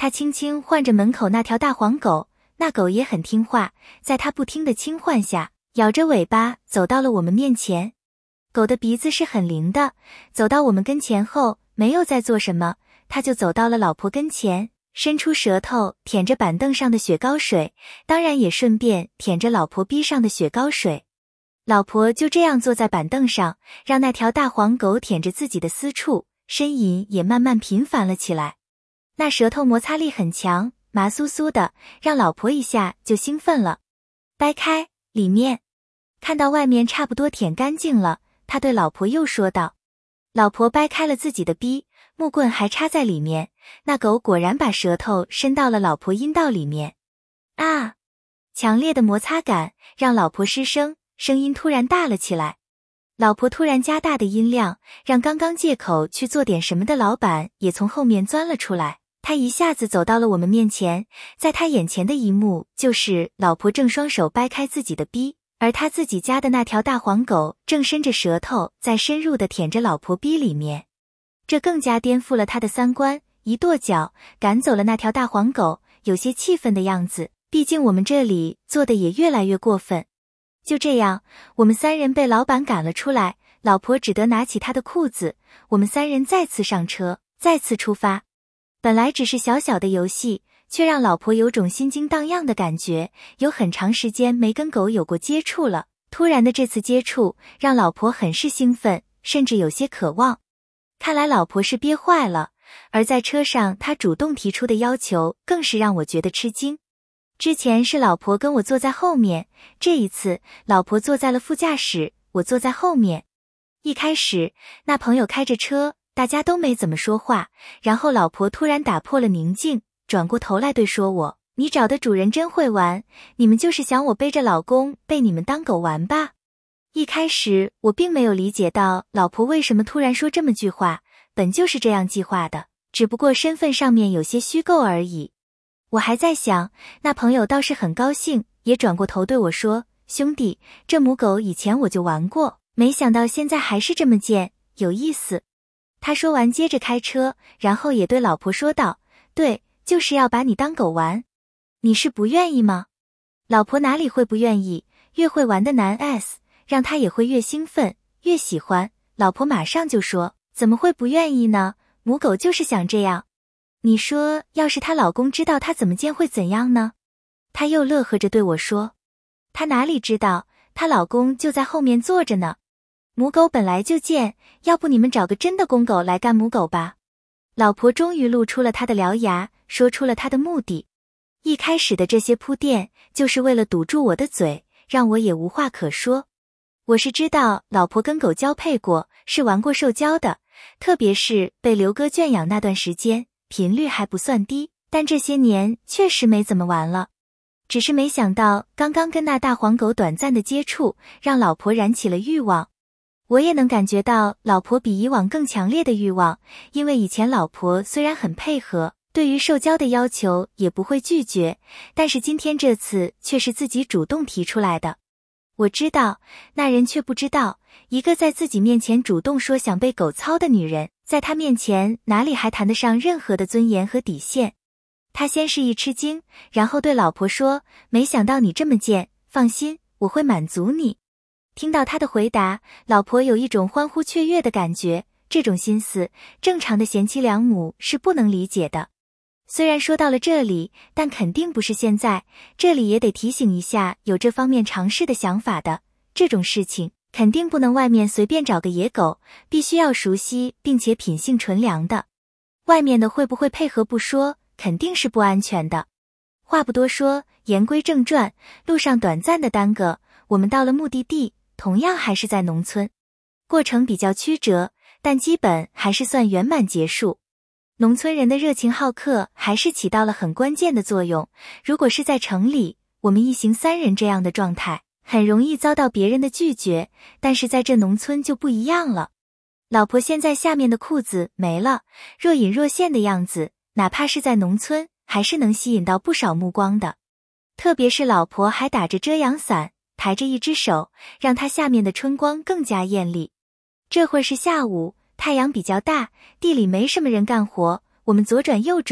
他轻轻唤着门口那条大黄狗，那狗也很听话，在他不停的轻唤下，摇着尾巴走到了我们面前。狗的鼻子是很灵的，走到我们跟前后，没有再做什么，它就走到了老婆跟前，伸出舌头舔着板凳上的雪糕水，当然也顺便舔着老婆逼上的雪糕水。老婆就这样坐在板凳上，让那条大黄狗舔着自己的私处，呻吟也慢慢频繁了起来。那舌头摩擦力很强，麻酥酥的，让老婆一下就兴奋了。掰开，里面。看到外面差不多舔干净了，他对老婆又说道。老婆掰开了自己的逼，木棍还插在里面，那狗果然把舌头伸到了老婆阴道里面。啊！强烈的摩擦感让老婆失声，声音突然大了起来。老婆突然加大的音量，让刚刚借口去做点什么的老板也从后面钻了出来。他一下子走到了我们面前，在他眼前的一幕就是老婆正双手掰开自己的逼，而他自己家的那条大黄狗正伸着舌头在深入地舔着老婆逼里面。这更加颠覆了他的三观，一跺脚赶走了那条大黄狗，有些气愤的样子，毕竟我们这里做的也越来越过分。就这样，我们三人被老板赶了出来，老婆只得拿起她的裤子，我们三人再次上车，再次出发。本来只是小小的游戏，却让老婆有种心惊荡漾的感觉，有很长时间没跟狗有过接触了，突然的这次接触让老婆很是兴奋，甚至有些渴望。看来老婆是憋坏了，而在车上她主动提出的要求更是让我觉得吃惊。之前是老婆跟我坐在后面，这一次老婆坐在了副驾驶，我坐在后面。一开始那朋友开着车，大家都没怎么说话，然后老婆突然打破了宁静，转过头来对说我，你找的主人真会玩，你们就是想我背着老公被你们当狗玩吧。一开始我并没有理解到老婆为什么突然说这么句话，本就是这样计划的，只不过身份上面有些虚构而已。我还在想，那朋友倒是很高兴，也转过头对我说，兄弟，这母狗以前我就玩过，没想到现在还是这么贱，有意思。他说完接着开车，然后也对老婆说道，对，就是要把你当狗玩。你是不愿意吗？老婆哪里会不愿意，越会玩的男 S， 让他也会越兴奋，越喜欢。老婆马上就说，怎么会不愿意呢？母狗就是想这样。你说要是她老公知道她怎么贱会怎样呢？她又乐呵着对我说，她哪里知道，她老公就在后面坐着呢。母狗本来就贱，要不你们找个真的公狗来干母狗吧。老婆终于露出了她的獠牙，说出了她的目的。一开始的这些铺垫，就是为了堵住我的嘴，让我也无话可说。我是知道老婆跟狗交配过，是玩过受教的，特别是被刘哥圈养那段时间，频率还不算低，但这些年确实没怎么玩了。只是没想到刚刚跟那大黄狗短暂的接触，让老婆燃起了欲望。我也能感觉到老婆比以往更强烈的欲望，因为以前老婆虽然很配合，对于受教的要求也不会拒绝，但是今天这次却是自己主动提出来的。我知道，那人却不知道，一个在自己面前主动说想被狗操的女人，在他面前哪里还谈得上任何的尊严和底线。他先是一吃惊，然后对老婆说，没想到你这么贱，放心，我会满足你。听到他的回答，老婆有一种欢呼雀跃的感觉，这种心思，正常的贤妻良母是不能理解的。虽然说到了这里，但肯定不是现在，这里也得提醒一下有这方面尝试的想法的，这种事情肯定不能外面随便找个野狗，必须要熟悉并且品性纯良的。外面的会不会配合不说，肯定是不安全的。话不多说，言归正传，路上短暂的耽搁，我们到了目的地，同样还是在农村。过程比较曲折，但基本还是算圆满结束。农村人的热情好客还是起到了很关键的作用，如果是在城里，我们一行三人这样的状态，很容易遭到别人的拒绝，但是在这农村就不一样了。老婆现在下面的裤子没了，若隐若现的样子，哪怕是在农村，还是能吸引到不少目光的。特别是老婆还打着遮阳伞，抬着一只手，让她下面的春光更加艳丽。这会儿是下午，太阳比较大，地里没什么人干活，我们左转右转，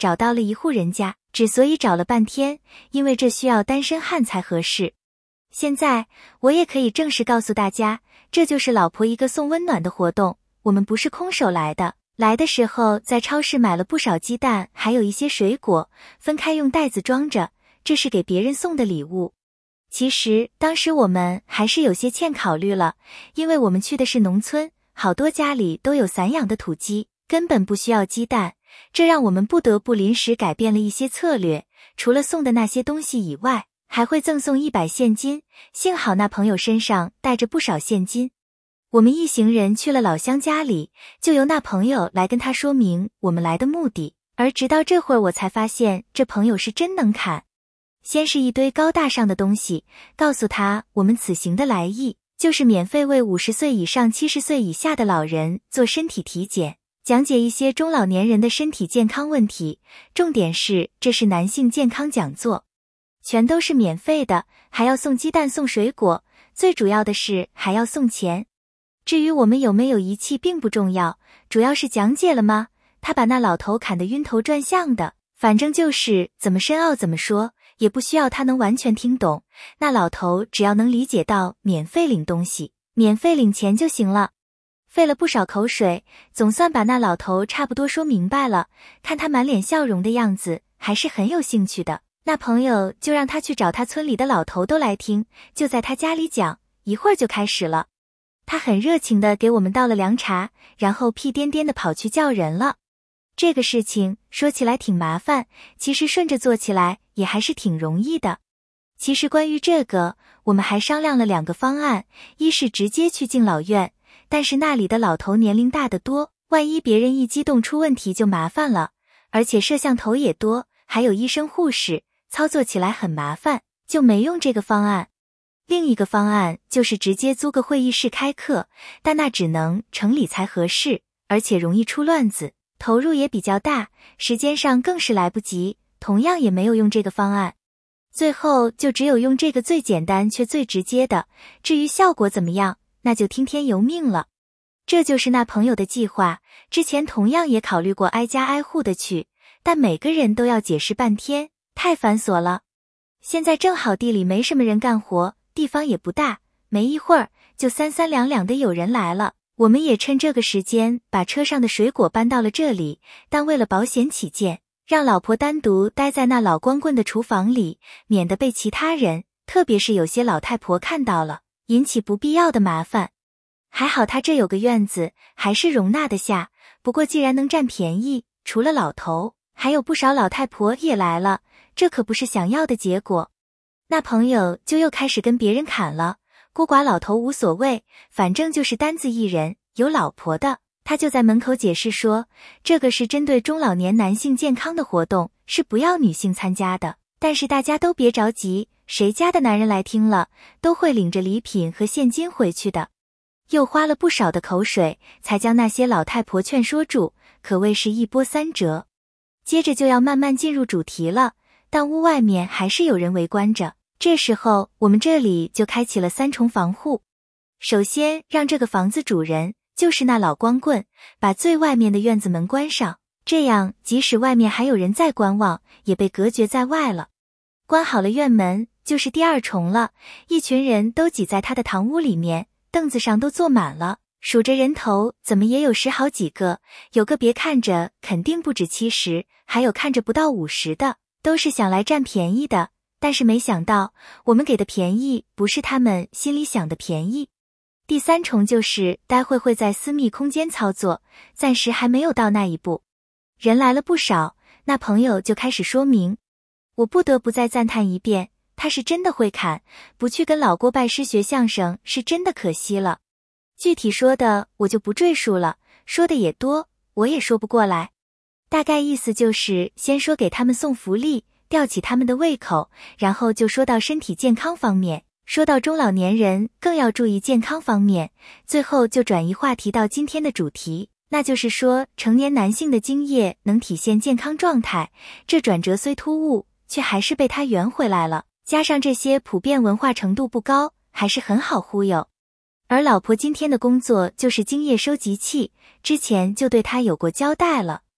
找到了一户人家，之所以找了半天，因为这需要单身汉才合适。现在我也可以正式告诉大家，这就是老婆一个送温暖的活动，我们不是空手来的。来的时候在超市买了不少鸡蛋，还有一些水果，分开用袋子装着，这是给别人送的礼物。其实当时我们还是有些欠考虑了，因为我们去的是农村，好多家里都有散养的土鸡，根本不需要鸡蛋，这让我们不得不临时改变了一些策略，除了送的那些东西以外，还会赠送100现金，幸好那朋友身上带着不少现金。我们一行人去了老乡家里，就由那朋友来跟他说明我们来的目的，而直到这会儿我才发现这朋友是真能侃。先是一堆高大上的东西，告诉他我们此行的来意，就是免费为50岁以上70岁以下的老人做身体体检，讲解一些中老年人的身体健康问题，重点是这是男性健康讲座，全都是免费的，还要送鸡蛋送水果，最主要的是还要送钱。至于我们有没有仪器并不重要，主要是讲解了吗？他把那老头砍得晕头转向的，反正就是怎么深奥怎么说，也不需要他能完全听懂，那老头只要能理解到免费领东西，免费领钱就行了。费了不少口水，总算把那老头差不多说明白了，看他满脸笑容的样子，还是很有兴趣的。那朋友就让他去找他村里的老头都来听，就在他家里讲，一会儿就开始了。他很热情地给我们倒了凉茶，然后屁颠颠地跑去叫人了。这个事情说起来挺麻烦，其实顺着做起来也还是挺容易的。其实关于这个，我们还商量了2个方案，一是直接去敬老院，但是那里的老头年龄大得多，万一别人一激动出问题就麻烦了，而且摄像头也多，还有医生护士，操作起来很麻烦，就没用这个方案。另一个方案就是直接租个会议室开课，但那只能城里才合适，而且容易出乱子，投入也比较大，时间上更是来不及，同样也没有用这个方案。最后就只有用这个最简单却最直接的，至于效果怎么样，那就听天由命了。这就是那朋友的计划，之前同样也考虑过挨家挨户的去，但每个人都要解释半天，太繁琐了。现在正好地里没什么人干活，地方也不大，没一会儿就3、3两两的有人来了。我们也趁这个时间把车上的水果搬到了这里，但为了保险起见，让老婆单独待在那老光棍的厨房里，免得被其他人，特别是有些老太婆看到了，引起不必要的麻烦。还好他这有个院子，还是容纳得下，不过既然能占便宜，除了老头，还有不少老太婆也来了，这可不是想要的结果。那朋友就又开始跟别人砍了，孤寡老头无所谓，反正就是单子一人，有老婆的，他就在门口解释说，这个是针对中老年男性健康的活动，是不要女性参加的，但是大家都别着急，谁家的男人来听了，都会领着礼品和现金回去的。又花了不少的口水，才将那些老太婆劝说住，可谓是一波3折。接着就要慢慢进入主题了，但屋外面还是有人围观着。这时候我们这里就开启了3重防护。首先让这个房子主人，就是那老光棍，把最外面的院子门关上，这样即使外面还有人在观望，也被隔绝在外了。关好了院门，就是第2重了，一群人都挤在他的堂屋里面，凳子上都坐满了，数着人头怎么也有10好几个，有个别看着肯定不止70，还有看着不到50的，都是想来占便宜的。但是没想到，我们给的便宜不是他们心里想的便宜。第3重就是待会在私密空间操作，暂时还没有到那一步。人来了不少，那朋友就开始说明。我不得不再赞叹一遍，他是真的会侃，不去跟老郭拜师学相声是真的可惜了。具体说的我就不赘述了，说的也多，我也说不过来。大概意思就是先说给他们送福利，吊起他们的胃口，然后就说到身体健康方面，说到中老年人更要注意健康方面，最后就转移话题到今天的主题，那就是说成年男性的精液能体现健康状态。这转折虽突兀，却还是被他圆回来了，加上这些普遍文化程度不高，还是很好忽悠。而老婆今天的工作就是精液收集器，之前就对他有过交代了，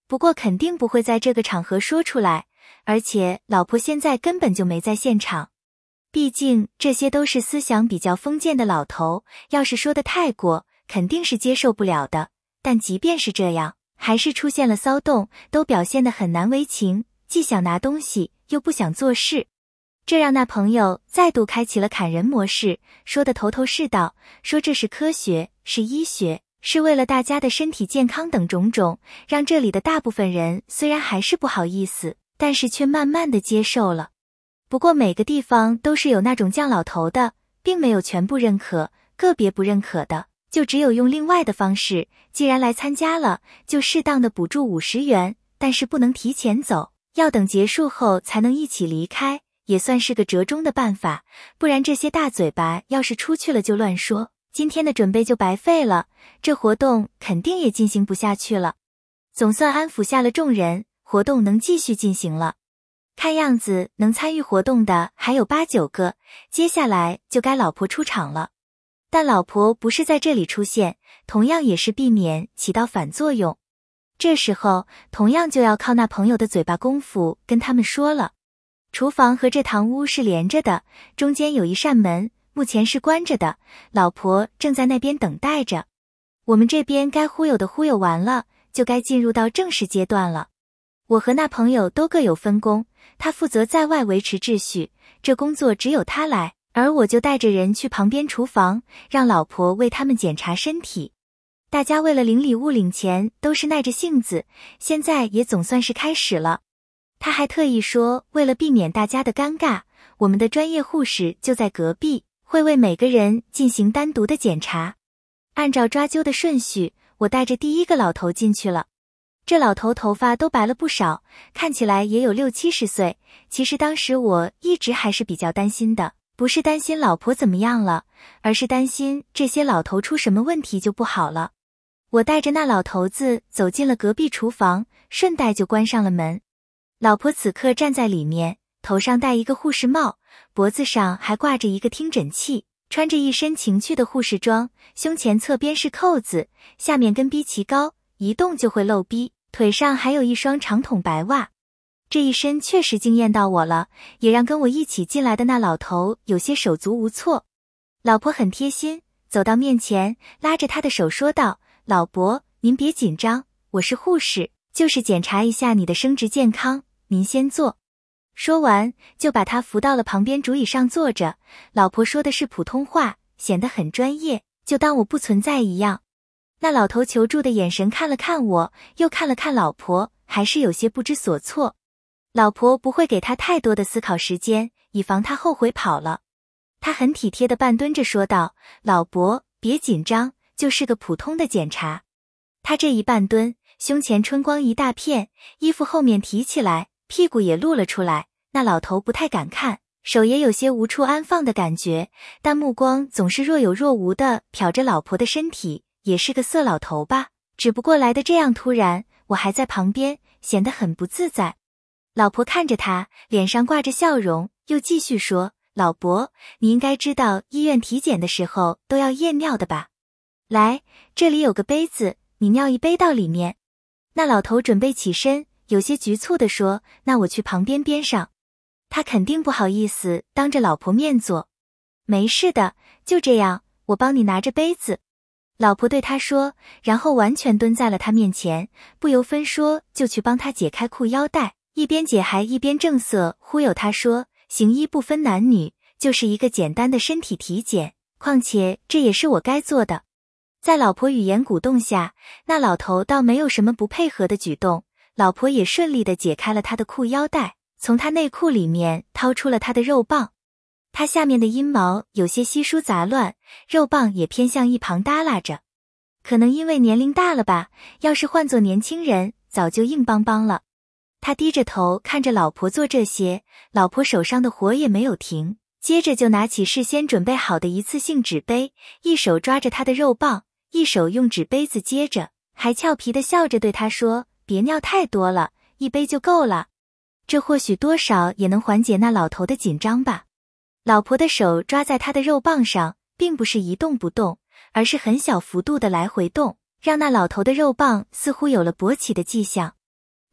不过肯定不会在这个场合说出来，而且老婆现在根本就没在现场。毕竟这些都是思想比较封建的老头，要是说的太过，肯定是接受不了的。但即便是这样，还是出现了骚动，都表现得很难为情，既想拿东西，又不想做事。这让那朋友再度开启了砍人模式，说得头头是道，说这是科学，是医学，是为了大家的身体健康等种种，让这里的大部分人虽然还是不好意思，但是却慢慢的接受了。不过每个地方都是有那种犟老头的，并没有全部认可，个别不认可的，就只有用另外的方式，既然来参加了，就适当的补助50元，但是不能提前走，要等结束后才能一起离开，也算是个折中的办法，不然这些大嘴巴要是出去了就乱说，今天的准备就白费了，这活动肯定也进行不下去了。总算安抚下了众人，活动能继续进行了。看样子能参与活动的还有8、9个，接下来就该老婆出场了。但老婆不是在这里出现，同样也是避免起到反作用。这时候同样就要靠那朋友的嘴巴功夫跟他们说了。厨房和这堂屋是连着的，中间有一扇门，目前是关着的，老婆正在那边等待着。我们这边该忽悠的忽悠完了，就该进入到正式阶段了。我和那朋友都各有分工，他负责在外维持秩序，这工作只有他来，而我就带着人去旁边厨房，让老婆为他们检查身体。大家为了领礼物领钱都是耐着性子，现在也总算是开始了。他还特意说，为了避免大家的尴尬，我们的专业护士就在隔壁，会为每个人进行单独的检查。按照抓阄的顺序，我带着第一个老头进去了。这老头头发都白了不少，看起来也有60、70岁。其实当时我一直还是比较担心的，不是担心老婆怎么样了，而是担心这些老头出什么问题就不好了。我带着那老头子走进了隔壁厨房，顺带就关上了门。老婆此刻站在里面，头上戴一个护士帽，脖子上还挂着一个听诊器，穿着一身情趣的护士装，胸前侧边是扣子，下面跟逼齐高，一动就会露逼，腿上还有一双长筒白袜。这一身确实惊艳到我了，也让跟我一起进来的那老头有些手足无措。老婆很贴心，走到面前，拉着他的手说道：“老伯，您别紧张，我是护士，就是检查一下你的生殖健康，您先坐。”说完，就把他扶到了旁边竹椅上坐着。老婆说的是普通话，显得很专业，就当我不存在一样。那老头求助的眼神看了看我，又看了看老婆，还是有些不知所措。老婆不会给他太多的思考时间，以防他后悔跑了。他很体贴的半蹲着说道：“老伯，别紧张，就是个普通的检查。”他这一半蹲，胸前春光一大片，衣服后面提起来，屁股也露了出来。那老头不太敢看，手也有些无处安放的感觉，但目光总是若有若无的瞟着老婆的身体，也是个色老头吧，只不过来的这样突然，我还在旁边，显得很不自在。老婆看着他，脸上挂着笑容，又继续说：“老伯，你应该知道医院体检的时候都要验尿的吧？来，这里有个杯子，你尿一杯到里面。”那老头准备起身，有些局促地说：“那我去旁边边上。”他肯定不好意思当着老婆面做。没事的，就这样，我帮你拿着杯子。老婆对他说，然后完全蹲在了他面前，不由分说就去帮他解开裤腰带，一边解还一边正色忽悠他说：“行医不分男女，就是一个简单的身体体检，况且这也是我该做的。”在老婆语言鼓动下，那老头倒没有什么不配合的举动，老婆也顺利地解开了他的裤腰带，从他内裤里面掏出了他的肉棒。他下面的阴毛有些稀疏杂乱，肉棒也偏向一旁耷拉着。可能因为年龄大了吧，要是换做年轻人，早就硬邦邦了。他低着头看着老婆做这些，老婆手上的活也没有停，接着就拿起事先准备好的一次性纸杯，一手抓着他的肉棒，一手用纸杯子接着，还俏皮地笑着对他说：“别尿太多了，一杯就够了。”这或许多少也能缓解那老头的紧张吧。老婆的手抓在他的肉棒上，并不是一动不动，而是很小幅度的来回动，让那老头的肉棒似乎有了勃起的迹象。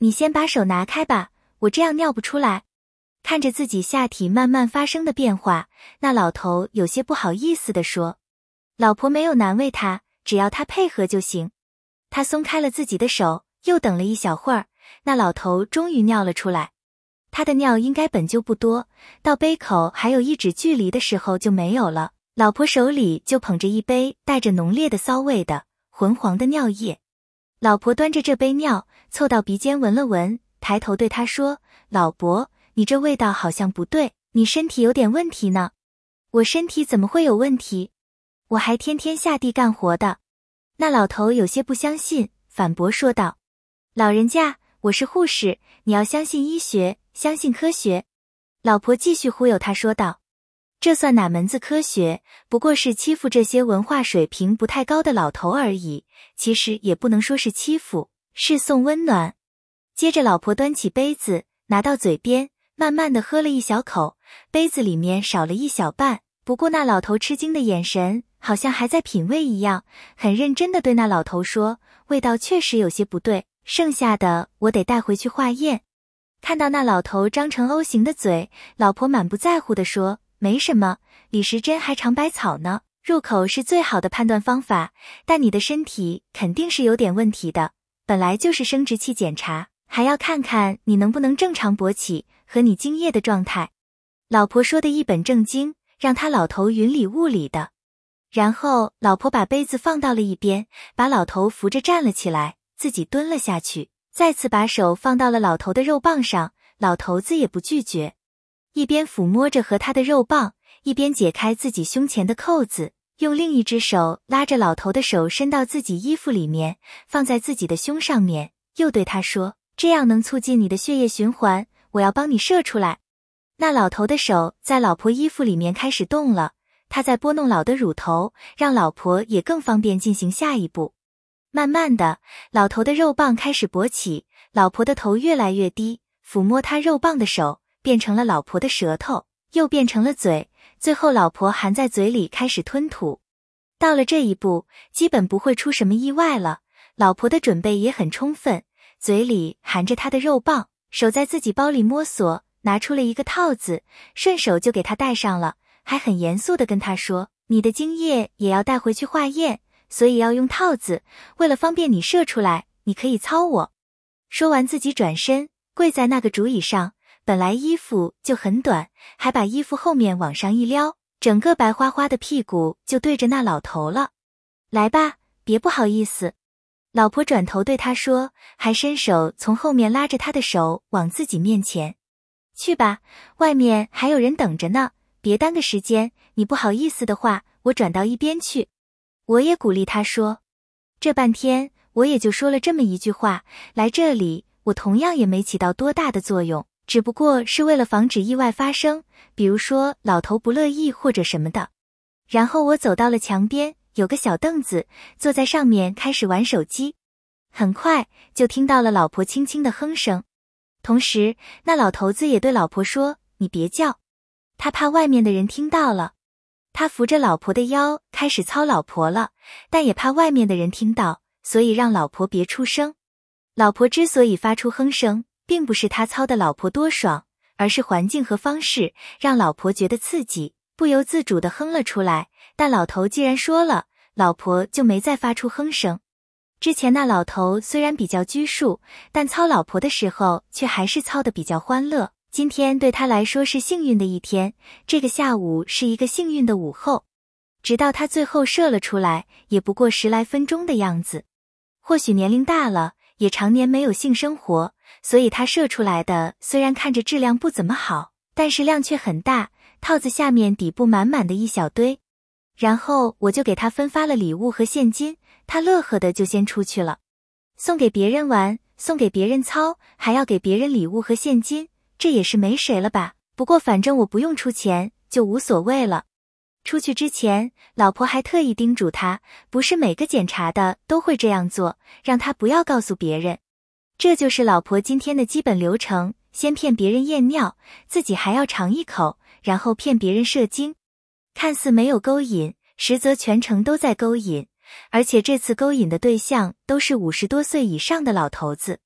你先把手拿开吧，我这样尿不出来。看着自己下体慢慢发生的变化，那老头有些不好意思地说。老婆没有难为他，只要他配合就行。他松开了自己的手，又等了一小会儿，那老头终于尿了出来。他的尿应该本就不多，到杯口还有1指距离的时候就没有了。老婆手里就捧着一杯带着浓烈的骚味的浑黄的尿液。老婆端着这杯尿，凑到鼻尖闻了闻，抬头对他说：老伯，你这味道好像不对，你身体有点问题呢。我身体怎么会有问题？我还天天下地干活的。那老头有些不相信，反驳说道：老人家，我是护士，你要相信医学，相信科学。老婆继续忽悠他说道：这算哪门子科学，不过是欺负这些文化水平不太高的老头而已，其实也不能说是欺负，是送温暖。接着老婆端起杯子，拿到嘴边，慢慢地喝了一小口，杯子里面少了一小半，不过那老头吃惊的眼神好像还在品味一样，很认真地对那老头说：味道确实有些不对，剩下的我得带回去化验。看到那老头张成 O 型的嘴，老婆满不在乎地说：没什么，李时珍还尝百草呢，入口是最好的判断方法，但你的身体肯定是有点问题的，本来就是生殖器检查，还要看看你能不能正常勃起和你精液的状态。老婆说的一本正经，让他老头云里雾里的。然后老婆把杯子放到了一边，把老头扶着站了起来，自己蹲了下去，再次把手放到了老头的肉棒上，老头子也不拒绝。一边抚摸着和他的肉棒，一边解开自己胸前的扣子，用另一只手拉着老头的手伸到自己衣服里面，放在自己的胸上面，又对他说：这样能促进你的血液循环，我要帮你射出来。那老头的手在老婆衣服里面开始动了，他在拨弄老的乳头，让老婆也更方便进行下一步。慢慢的，老头的肉棒开始勃起，老婆的头越来越低，抚摸他肉棒的手变成了老婆的舌头，又变成了嘴，最后老婆含在嘴里开始吞吐。到了这一步，基本不会出什么意外了，老婆的准备也很充分，嘴里含着他的肉棒，手在自己包里摸索，拿出了一个套子，顺手就给他戴上了，还很严肃地跟他说：你的精液也要带回去化验，所以要用套子，为了方便你射出来，你可以操我。说完自己转身，跪在那个竹椅上，本来衣服就很短，还把衣服后面往上一撩，整个白花花的屁股就对着那老头了。来吧，别不好意思。老婆转头对他说，还伸手从后面拉着他的手往自己面前。去吧，外面还有人等着呢，别耽搁时间，你不好意思的话，我转到一边去。我也鼓励他说。这半天我也就说了这么一句话，来这里我同样也没起到多大的作用，只不过是为了防止意外发生，比如说老头不乐意或者什么的。然后我走到了墙边，有个小凳子，坐在上面开始玩手机。很快就听到了老婆轻轻的哼声，同时那老头子也对老婆说，你别叫，他怕外面的人听到了。他扶着老婆的腰开始操老婆了，但也怕外面的人听到，所以让老婆别出声。老婆之所以发出哼声，并不是他操的老婆多爽，而是环境和方式让老婆觉得刺激，不由自主地哼了出来。但老头既然说了，老婆就没再发出哼声。之前那老头虽然比较拘束，但操老婆的时候却还是操得比较欢乐。今天对他来说是幸运的一天，这个下午是一个幸运的午后。直到他最后射了出来，也不过10来分钟的样子。或许年龄大了，也常年没有性生活，所以他射出来的虽然看着质量不怎么好，但是量却很大，套子下面底部满满的一小堆。然后我就给他分发了礼物和现金，他乐呵的就先出去了。送给别人玩，送给别人操，还要给别人礼物和现金，这也是没谁了吧，不过反正我不用出钱，就无所谓了。出去之前，老婆还特意叮嘱他，不是每个检查的都会这样做，让他不要告诉别人。这就是老婆今天的基本流程，先骗别人验尿，自己还要尝一口，然后骗别人射精。看似没有勾引，实则全程都在勾引，而且这次勾引的对象都是50多岁以上的老头子。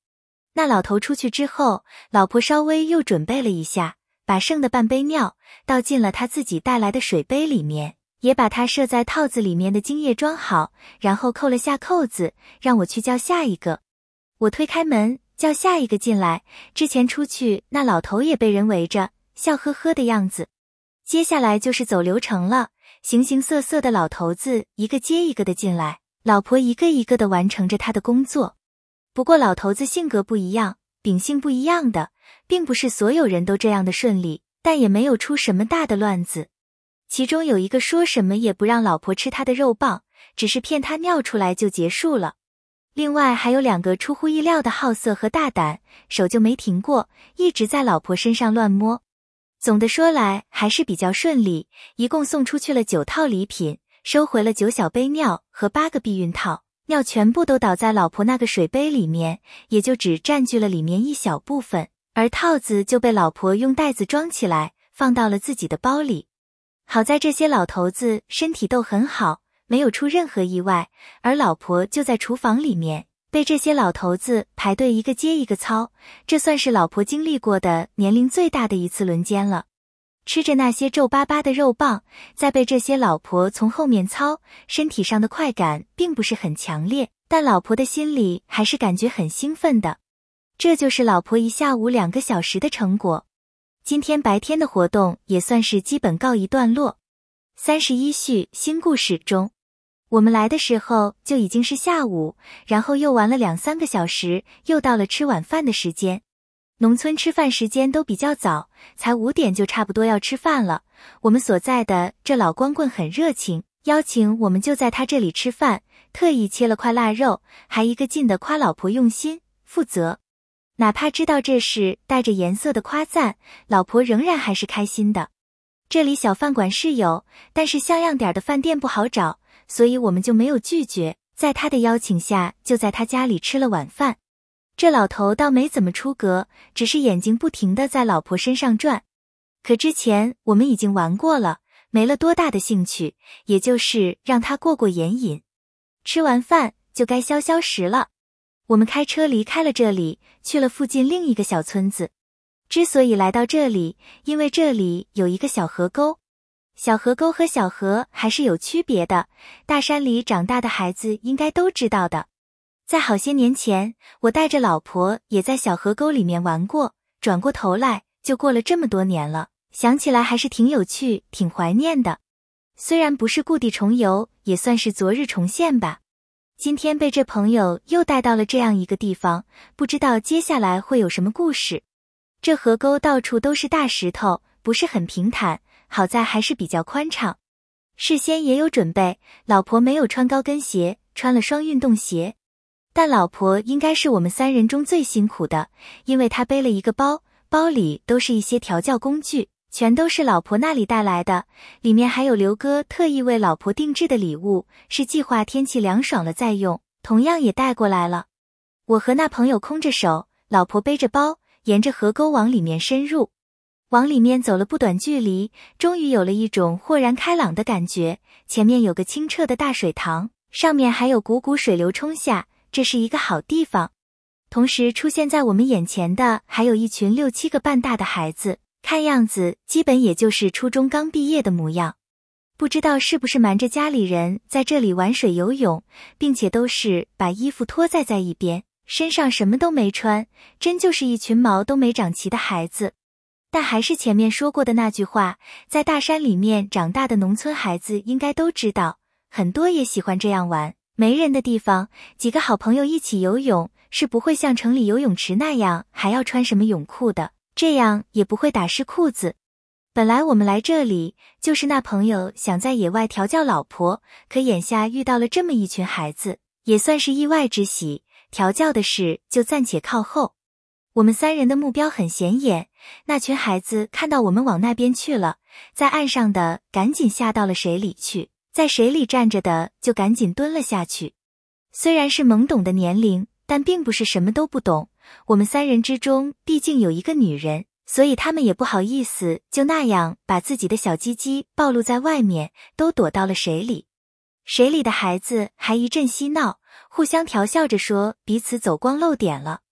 那老头出去之后，老婆稍微又准备了一下，把剩的半杯尿倒进了他自己带来的水杯里面，也把它设在套子里面的精液装好，然后扣了下扣子，让我去叫下一个。我推开门，叫下一个进来。之前出去，那老头也被人围着，笑呵呵的样子。接下来就是走流程了，形形色色的老头子一个接一个的进来，老婆一个一个的完成着他的工作。不过老头子性格不一样，秉性不一样的，并不是所有人都这样的顺利，但也没有出什么大的乱子。其中有一个说什么也不让老婆吃他的肉棒，只是骗他尿出来就结束了。另外还有2个出乎意料的好色和大胆，手就没停过，一直在老婆身上乱摸。总的说来还是比较顺利，一共送出去了9套礼品，收回了9小杯尿和8个避孕套，尿全部都倒在老婆那个水杯里面，也就只占据了里面一小部分，而套子就被老婆用袋子装起来，放到了自己的包里。好在这些老头子身体都很好，没有出任何意外，而老婆就在厨房里面，被这些老头子排队一个接一个操，这算是老婆经历过的年龄最大的一次轮奸了。吃着那些皱巴巴的肉棒，再被这些老婆从后面操，身体上的快感并不是很强烈，但老婆的心里还是感觉很兴奋的。这就是老婆一下午2个小时的成果。今天白天的活动也算是基本告一段落。31序新故事中，我们来的时候就已经是下午，然后又玩了2-3个小时，又到了吃晚饭的时间。农村吃饭时间都比较早，才5点就差不多要吃饭了。我们所在的这老光棍很热情，邀请我们就在他这里吃饭，特意切了块腊肉，还一个劲地夸老婆用心负责。哪怕知道这是带着颜色的夸赞，老婆仍然还是开心的。这里小饭馆是有，但是像样点的饭店不好找，所以我们就没有拒绝，在他的邀请下就在他家里吃了晚饭。这老头倒没怎么出格，只是眼睛不停地在老婆身上转。可之前我们已经玩过了，没了多大的兴趣，也就是让他过过眼瘾。吃完饭就该消消食了。我们开车离开了这里，去了附近另一个小村子。之所以来到这里，因为这里有一个小河沟。小河沟和小河还是有区别的，大山里长大的孩子应该都知道的。在好些年前，我带着老婆也在小河沟里面玩过，转过头来就过了这么多年了，想起来还是挺有趣，挺怀念的。虽然不是故地重游，也算是昨日重现吧。今天被这朋友又带到了这样一个地方，不知道接下来会有什么故事。这河沟到处都是大石头，不是很平坦，好在还是比较宽敞。事先也有准备，老婆没有穿高跟鞋，穿了双运动鞋。但老婆应该是我们3人中最辛苦的，因为她背了一个包，包里都是一些调教工具，全都是老婆那里带来的，里面还有刘哥特意为老婆定制的礼物，是计划天气凉爽了再用，同样也带过来了。我和那朋友空着手，老婆背着包，沿着河沟往里面深入。往里面走了不短距离，终于有了一种豁然开朗的感觉，前面有个清澈的大水塘，上面还有汩汩水流冲下，这是一个好地方。同时出现在我们眼前的还有一群6-7个半大的孩子，看样子基本也就是初中刚毕业的模样。不知道是不是瞒着家里人在这里玩水游泳，并且都是把衣服脱在一边，身上什么都没穿，真就是一群毛都没长齐的孩子。但还是前面说过的那句话，在大山里面长大的农村孩子应该都知道，很多也喜欢这样玩。没人的地方，几个好朋友一起游泳，是不会像城里游泳池那样还要穿什么泳裤的，这样也不会打湿裤子。本来我们来这里，就是那朋友想在野外调教老婆，可眼下遇到了这么一群孩子，也算是意外之喜，调教的事就暂且靠后。我们3人的目标很显眼，那群孩子看到我们往那边去了，在岸上的赶紧下到了水里去，在水里站着的就赶紧蹲了下去。虽然是懵懂的年龄，但并不是什么都不懂，我们3人之中毕竟有一个女人，所以他们也不好意思就那样把自己的小鸡鸡暴露在外面，都躲到了水里。水里的孩子还一阵嬉闹，互相调笑着说彼此走光露点了。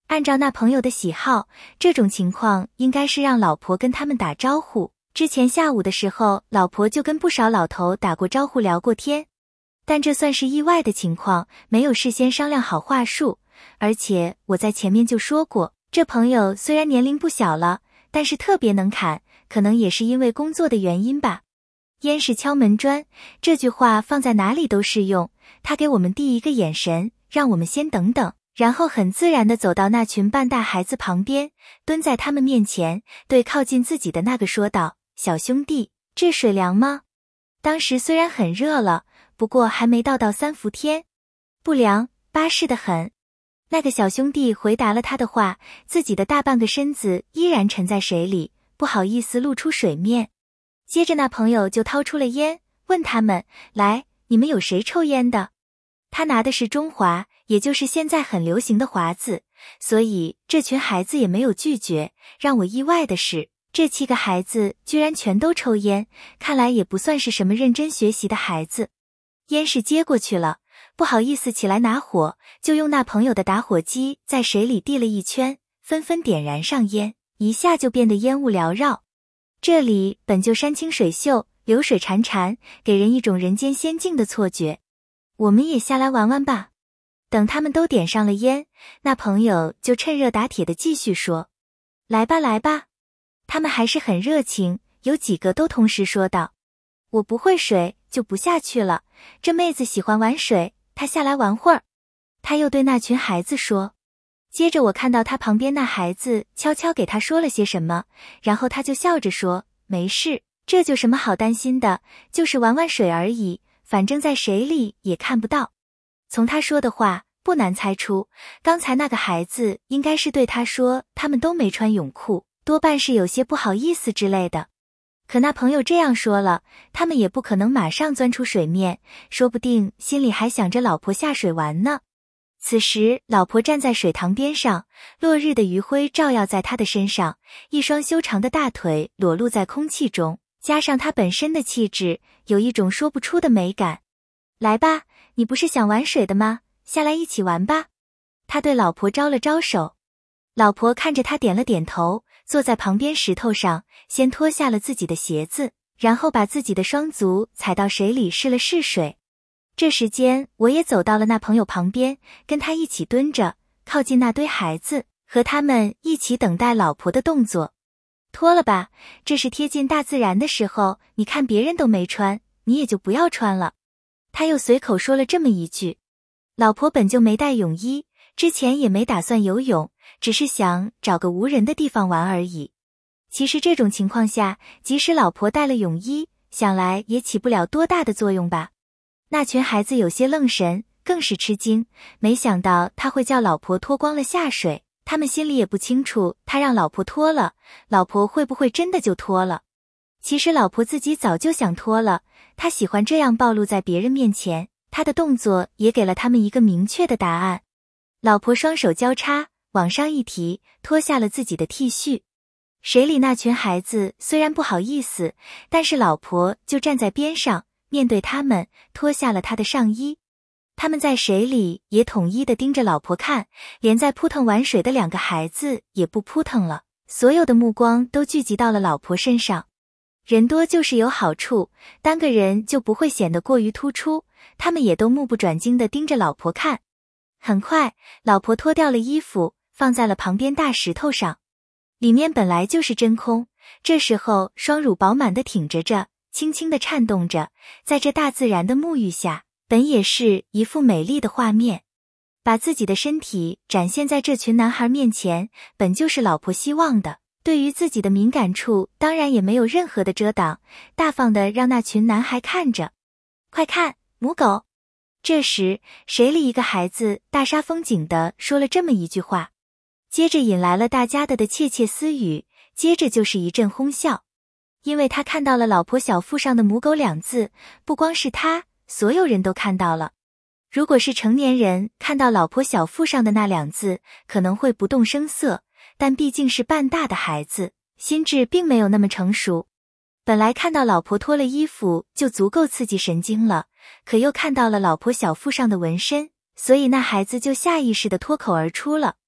按照那朋友的喜好，这种情况应该是让老婆跟他们打招呼。之前下午的时候，老婆就跟不少老头打过招呼聊过天。但这算是意外的情况，没有事先商量好话术。而且我在前面就说过，这朋友虽然年龄不小了，但是特别能侃，可能也是因为工作的原因吧。烟是敲门砖，这句话放在哪里都适用。他给我们递一个眼神，让我们先等等，然后很自然地走到那群半大孩子旁边，蹲在他们面前，对靠近自己的那个说道：“小兄弟，这水凉吗？”当时虽然很热了，不过还没到3伏天。不凉，巴适得很。那个小兄弟回答了他的话，自己的大半个身子依然沉在水里，不好意思露出水面。接着那朋友就掏出了烟，问他们：“来，你们有谁抽烟的？”他拿的是中华，也就是现在很流行的华字，所以这群孩子也没有拒绝。让我意外的是，这7个孩子居然全都抽烟，看来也不算是什么认真学习的孩子。烟是接过去了，不好意思起来拿火，就用那朋友的打火机在水里递了一圈，纷纷点燃上烟，一下就变得烟雾缭绕。这里本就山清水秀，流水潺潺，给人一种人间仙境的错觉。我们也下来玩玩吧。等他们都点上了烟，那朋友就趁热打铁的继续说：“来吧来吧。”他们还是很热情，有几个都同时说道：“我不会水，就不下去了。这妹子喜欢玩水，她下来玩会儿。”他又对那群孩子说。接着我看到他旁边那孩子悄悄给他说了些什么，然后他就笑着说：“没事，这就什么好担心的，就是玩玩水而已，反正在水里也看不到。”从他说的话，不难猜出，刚才那个孩子应该是对他说他们都没穿泳裤，多半是有些不好意思之类的。可那朋友这样说了，他们也不可能马上钻出水面，说不定心里还想着老婆下水玩呢。此时老婆站在水塘边上，落日的余晖照耀在她的身上，一双修长的大腿裸露在空气中，加上她本身的气质，有一种说不出的美感。来吧，你不是想玩水的吗？下来一起玩吧。他对老婆招了招手。老婆看着他点了点头，坐在旁边石头上，先脱下了自己的鞋子，然后把自己的双足踩到水里试了试水。这时间我也走到了那朋友旁边，跟他一起蹲着，靠近那堆孩子，和他们一起等待老婆的动作。脱了吧，这是贴近大自然的时候，你看别人都没穿，你也就不要穿了。他又随口说了这么一句。老婆本就没带泳衣，之前也没打算游泳，只是想找个无人的地方玩而已。其实这种情况下，即使老婆带了泳衣，想来也起不了多大的作用吧。那群孩子有些愣神，更是吃惊，没想到他会叫老婆脱光了下水，他们心里也不清楚他让老婆脱了，老婆会不会真的就脱了。其实老婆自己早就想脱了，她喜欢这样暴露在别人面前，她的动作也给了他们一个明确的答案。老婆双手交叉，往上一提，脱下了自己的 T 恤。水里那群孩子虽然不好意思，但是老婆就站在边上，面对他们，脱下了她的上衣。他们在水里也统一地盯着老婆看，连在扑腾玩水的2个孩子也不扑腾了，所有的目光都聚集到了老婆身上。人多就是有好处，单个人就不会显得过于突出，他们也都目不转睛地盯着老婆看。很快，老婆脱掉了衣服，放在了旁边大石头上。里面本来就是真空，这时候双乳饱满地挺着着，轻轻地颤动着，在这大自然的沐浴下，本也是一幅美丽的画面。把自己的身体展现在这群男孩面前，本就是老婆希望的，对于自己的敏感处当然也没有任何的遮挡，大方地让那群男孩看着。快看，母狗！这时水里一个孩子大煞风景地说了这么一句话，接着引来了大家的窃窃私语，接着就是一阵哄笑。因为他看到了老婆小腹上的母狗2字，不光是他，所有人都看到了。如果是成年人看到老婆小腹上的那2字，可能会不动声色，但毕竟是半大的孩子，心智并没有那么成熟。本来看到老婆脱了衣服就足够刺激神经了，可又看到了老婆小腹上的纹身，所以那孩子就下意识地脱口而出了。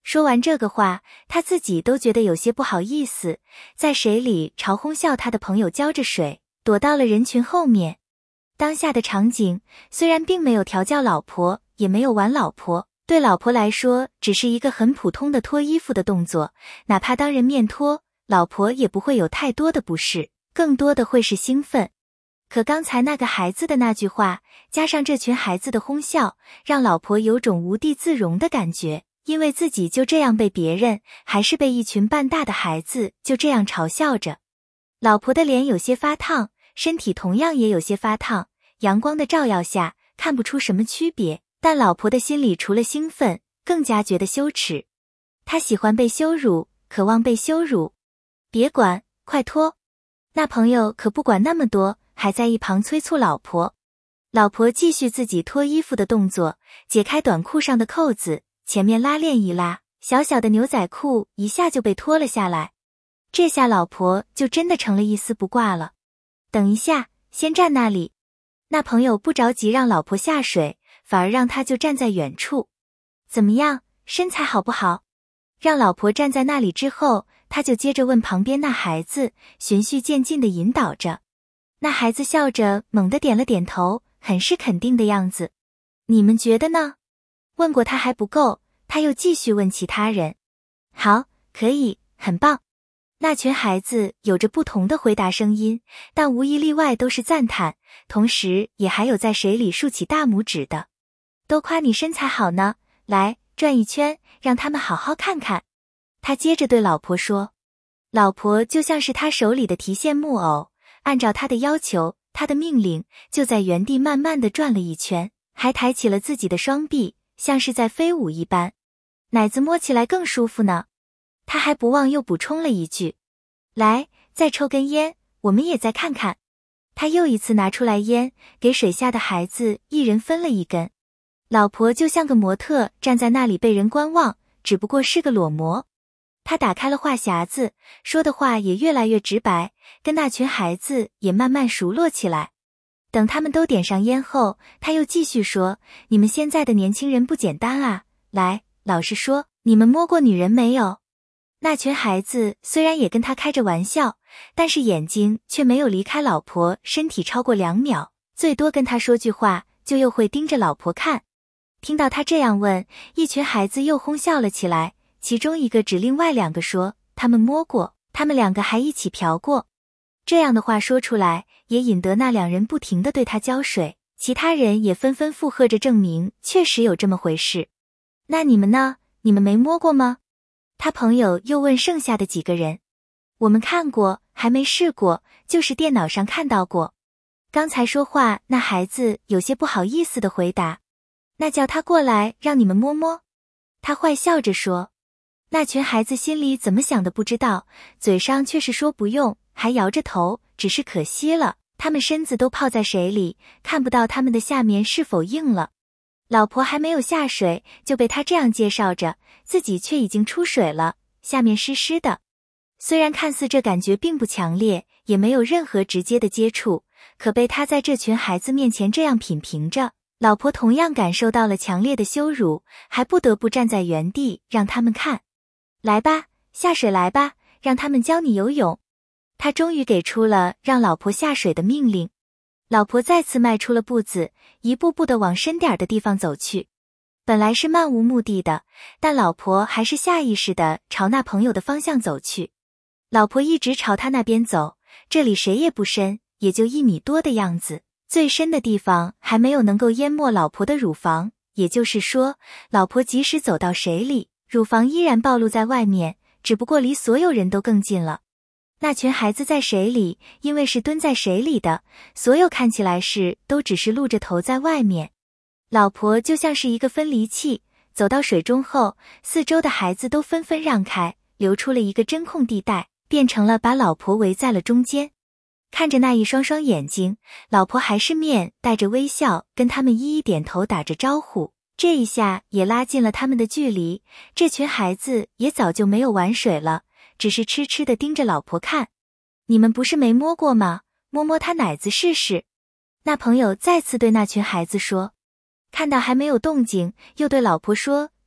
说完这个话，他自己都觉得有些不好意思，在水里朝哄笑他的朋友浇着水，躲到了人群后面。当下的场景虽然并没有调教老婆，也没有玩老婆，对老婆来说只是一个很普通的脱衣服的动作，哪怕当人面脱，老婆也不会有太多的不适，更多的会是兴奋。可刚才那个孩子的那句话，加上这群孩子的哄笑，让老婆有种无地自容的感觉，因为自己就这样被别人，还是被一群半大的孩子就这样嘲笑着。老婆的脸有些发烫，身体同样也有些发烫，阳光的照耀下看不出什么区别，但老婆的心里除了兴奋，更加觉得羞耻。她喜欢被羞辱，渴望被羞辱。别管，快脱！那朋友可不管那么多，还在一旁催促老婆。老婆继续自己脱衣服的动作，解开短裤上的扣子，前面拉链一拉，小小的牛仔裤一下就被脱了下来。这下老婆就真的成了一丝不挂了。等一下，先站那里。那朋友不着急让老婆下水，反而让她就站在远处。怎么样，身材好不好？让老婆站在那里之后，他就接着问旁边那孩子，循序渐进地引导着。那孩子笑着猛地点了点头，很是肯定的样子。你们觉得呢？问过他还不够，他又继续问其他人。好，可以，很棒。那群孩子有着不同的回答声音，但无一例外都是赞叹，同时也还有在水里竖起大拇指的。都夸你身材好呢，来，转一圈，让他们好好看看。他接着对老婆说。老婆就像是他手里的提线木偶，按照他的要求，他的命令，就在原地慢慢地转了一圈，还抬起了自己的双臂，像是在飞舞一般。奶子摸起来更舒服呢。他还不忘又补充了一句，来，再抽根烟，我们也再看看。他又一次拿出来烟，给水下的孩子一人分了一根。老婆就像个模特站在那里被人观望，只不过是个裸模。他打开了话匣子，说的话也越来越直白，跟那群孩子也慢慢熟络起来。等他们都点上烟后，他又继续说，你们现在的年轻人不简单啊，来，老实说，你们摸过女人没有？那群孩子虽然也跟他开着玩笑，但是眼睛却没有离开老婆身体超过2秒，最多跟他说句话，就又会盯着老婆看。听到他这样问，一群孩子又哄笑了起来，其中一个指另外2个说，他们摸过，他们2个还一起嫖过。这样的话说出来，也引得那2人不停地对他浇水，其他人也纷纷附和着证明确实有这么回事。那你们呢？你们没摸过吗？他朋友又问剩下的几个人。我们看过，还没试过，就是电脑上看到过。刚才说话那孩子有些不好意思地回答。那叫他过来让你们摸摸。他坏笑着说。那群孩子心里怎么想的不知道，嘴上却是说不用，还摇着头，只是可惜了，他们身子都泡在水里，看不到他们的下面是否硬了。老婆还没有下水，就被他这样介绍着，自己却已经出水了，下面湿湿的。虽然看似这感觉并不强烈，也没有任何直接的接触，可被他在这群孩子面前这样品评着，老婆同样感受到了强烈的羞辱，还不得不站在原地让他们看。来吧，下水来吧，让他们教你游泳。他终于给出了让老婆下水的命令。老婆再次迈出了步子，一步步地往深点的地方走去。本来是漫无目的的，但老婆还是下意识地朝那朋友的方向走去。老婆一直朝他那边走，这里谁也不深，也就1米多的样子，最深的地方还没有能够淹没老婆的乳房，也就是说，老婆即使走到水里，乳房依然暴露在外面，只不过离所有人都更近了。那群孩子在水里，因为是蹲在水里的，所有看起来是都只是露着头在外面。老婆就像是一个分离器，走到水中后，四周的孩子都纷纷让开，留出了一个真空地带，变成了把老婆围在了中间。看着那一双双眼睛，老婆还是面带着微笑，跟他们一一点头打着招呼。这一下也拉近了他们的距离，这群孩子也早就没有玩水了，只是痴痴地盯着老婆看。你们不是没摸过吗？摸摸他奶子试试。那朋友再次对那群孩子说。看到还没有动静，又对老婆说，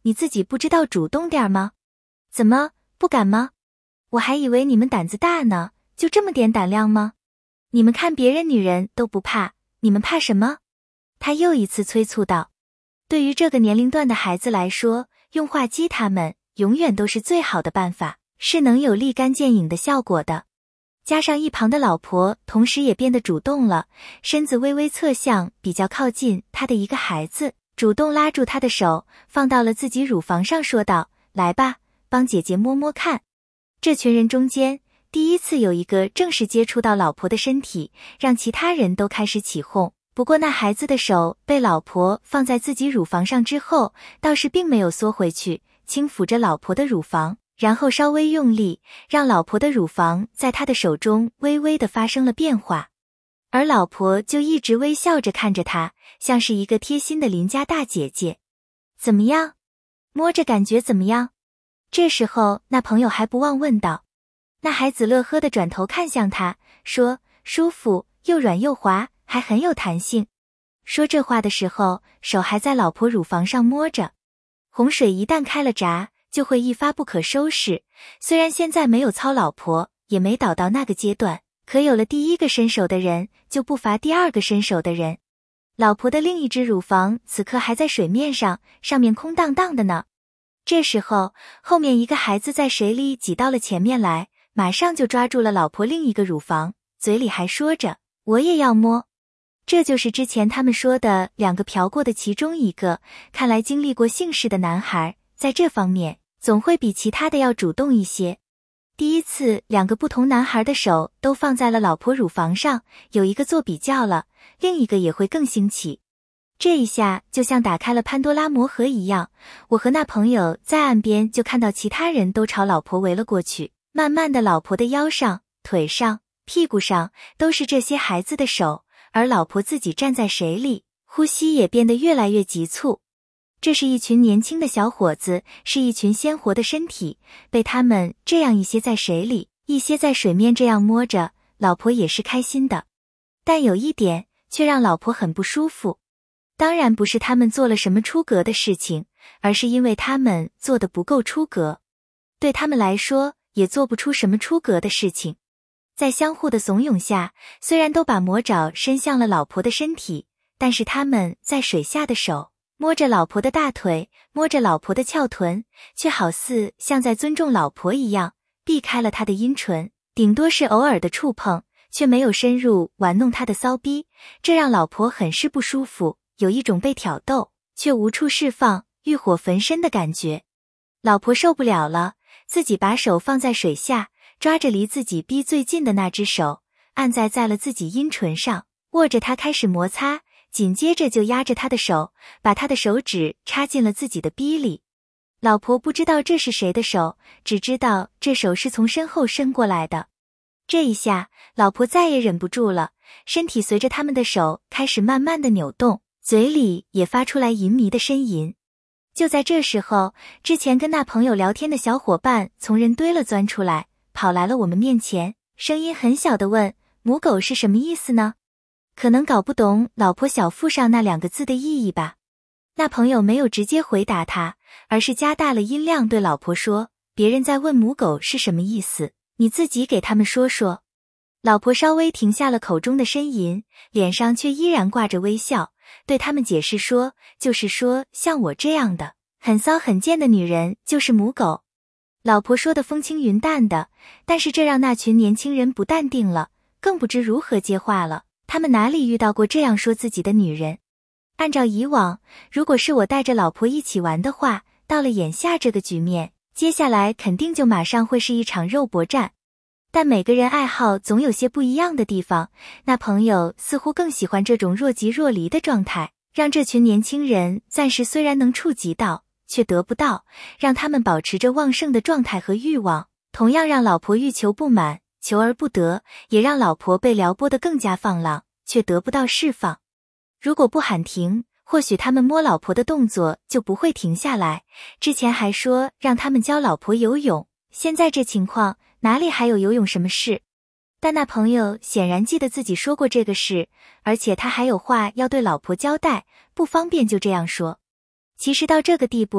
你自己不知道主动点吗？怎么，不敢吗？我还以为你们胆子大呢，就这么点胆量吗？你们看别人女人都不怕，你们怕什么？他又一次催促道。对于这个年龄段的孩子来说，用话激他们永远都是最好的办法，是能有立竿见影的效果的。加上一旁的老婆同时也变得主动了，身子微微侧向比较靠近他的一个孩子，主动拉住他的手，放到了自己乳房上，说道：来吧，帮姐姐摸摸看。这群人中间，第一次有一个正式接触到老婆的身体，让其他人都开始起哄。不过那孩子的手被老婆放在自己乳房上之后，倒是并没有缩回去，轻抚着老婆的乳房，然后稍微用力，让老婆的乳房在他的手中微微地发生了变化。而老婆就一直微笑着看着他，像是一个贴心的邻家大姐姐。怎么样？摸着感觉怎么样？这时候那朋友还不忘问道。那孩子乐呵地转头看向他，说：舒服，又软又滑，还很有弹性。说这话的时候，手还在老婆乳房上摸着。洪水一旦开了闸，就会一发不可收拾。虽然现在没有操老婆，也没倒到那个阶段，可有了第一个伸手的人，就不乏第二个伸手的人。老婆的另一只乳房此刻还在水面上，上面空荡荡的呢。这时候，后面一个孩子在水里挤到了前面来，马上就抓住了老婆另一个乳房，嘴里还说着：我也要摸。这就是之前他们说的两个嫖过的其中一个，看来经历过性事的男孩，在这方面总会比其他的要主动一些。第一次，两个不同男孩的手都放在了老婆乳房上，有一个做比较了，另一个也会更兴起。这一下就像打开了潘多拉魔盒一样，我和那朋友在岸边就看到其他人都朝老婆围了过去，慢慢的老婆的腰上、腿上、屁股上都是这些孩子的手，而老婆自己站在水里，呼吸也变得越来越急促。这是一群年轻的小伙子，是一群鲜活的身体，被他们这样一些在水里，一些在水面这样摸着，老婆也是开心的。但有一点却让老婆很不舒服。当然不是他们做了什么出格的事情，而是因为他们做得不够出格。对他们来说，也做不出什么出格的事情。在相互的怂恿下，虽然都把魔爪伸向了老婆的身体，但是他们在水下的手摸着老婆的大腿，摸着老婆的翘臀，却好似像在尊重老婆一样，避开了她的阴唇，顶多是偶尔的触碰，却没有深入玩弄她的骚逼，这让老婆很是不舒服，有一种被挑逗却无处释放、欲火焚身的感觉。老婆受不了了，自己把手放在水下，抓着离自己逼最近的那只手，按在了自己阴唇上，握着它开始摩擦，紧接着就压着他的手，把他的手指插进了自己的逼里。老婆不知道这是谁的手，只知道这手是从身后伸过来的。这一下，老婆再也忍不住了，身体随着他们的手开始慢慢的扭动，嘴里也发出来淫靡的呻吟。就在这时候，之前跟那朋友聊天的小伙伴从人堆了钻出来，跑来了我们面前，声音很小的问：母狗是什么意思呢？可能搞不懂老婆小腹上那两个字的意义吧。那朋友没有直接回答他，而是加大了音量对老婆说：别人在问母狗是什么意思，你自己给他们说说。老婆稍微停下了口中的呻吟，脸上却依然挂着微笑，对他们解释说，就是说像我这样的很骚很贱的女人就是母狗。老婆说的风轻云淡的，但是这让那群年轻人不淡定了，更不知如何接话了。他们哪里遇到过这样说自己的女人？按照以往，如果是我带着老婆一起玩的话，到了眼下这个局面，接下来肯定就马上会是一场肉搏战。但每个人爱好总有些不一样的地方，那朋友似乎更喜欢这种若即若离的状态，让这群年轻人暂时虽然能触及到，却得不到，让他们保持着旺盛的状态和欲望，同样让老婆欲求不满，求而不得，也让老婆被撩拨得更加放浪，却得不到释放。如果不喊停，或许他们摸老婆的动作就不会停下来。之前还说让他们教老婆游泳，现在这情况哪里还有游泳什么事？但那朋友显然记得自己说过这个事，而且他还有话要对老婆交代，不方便就这样说。其实到这个地步了，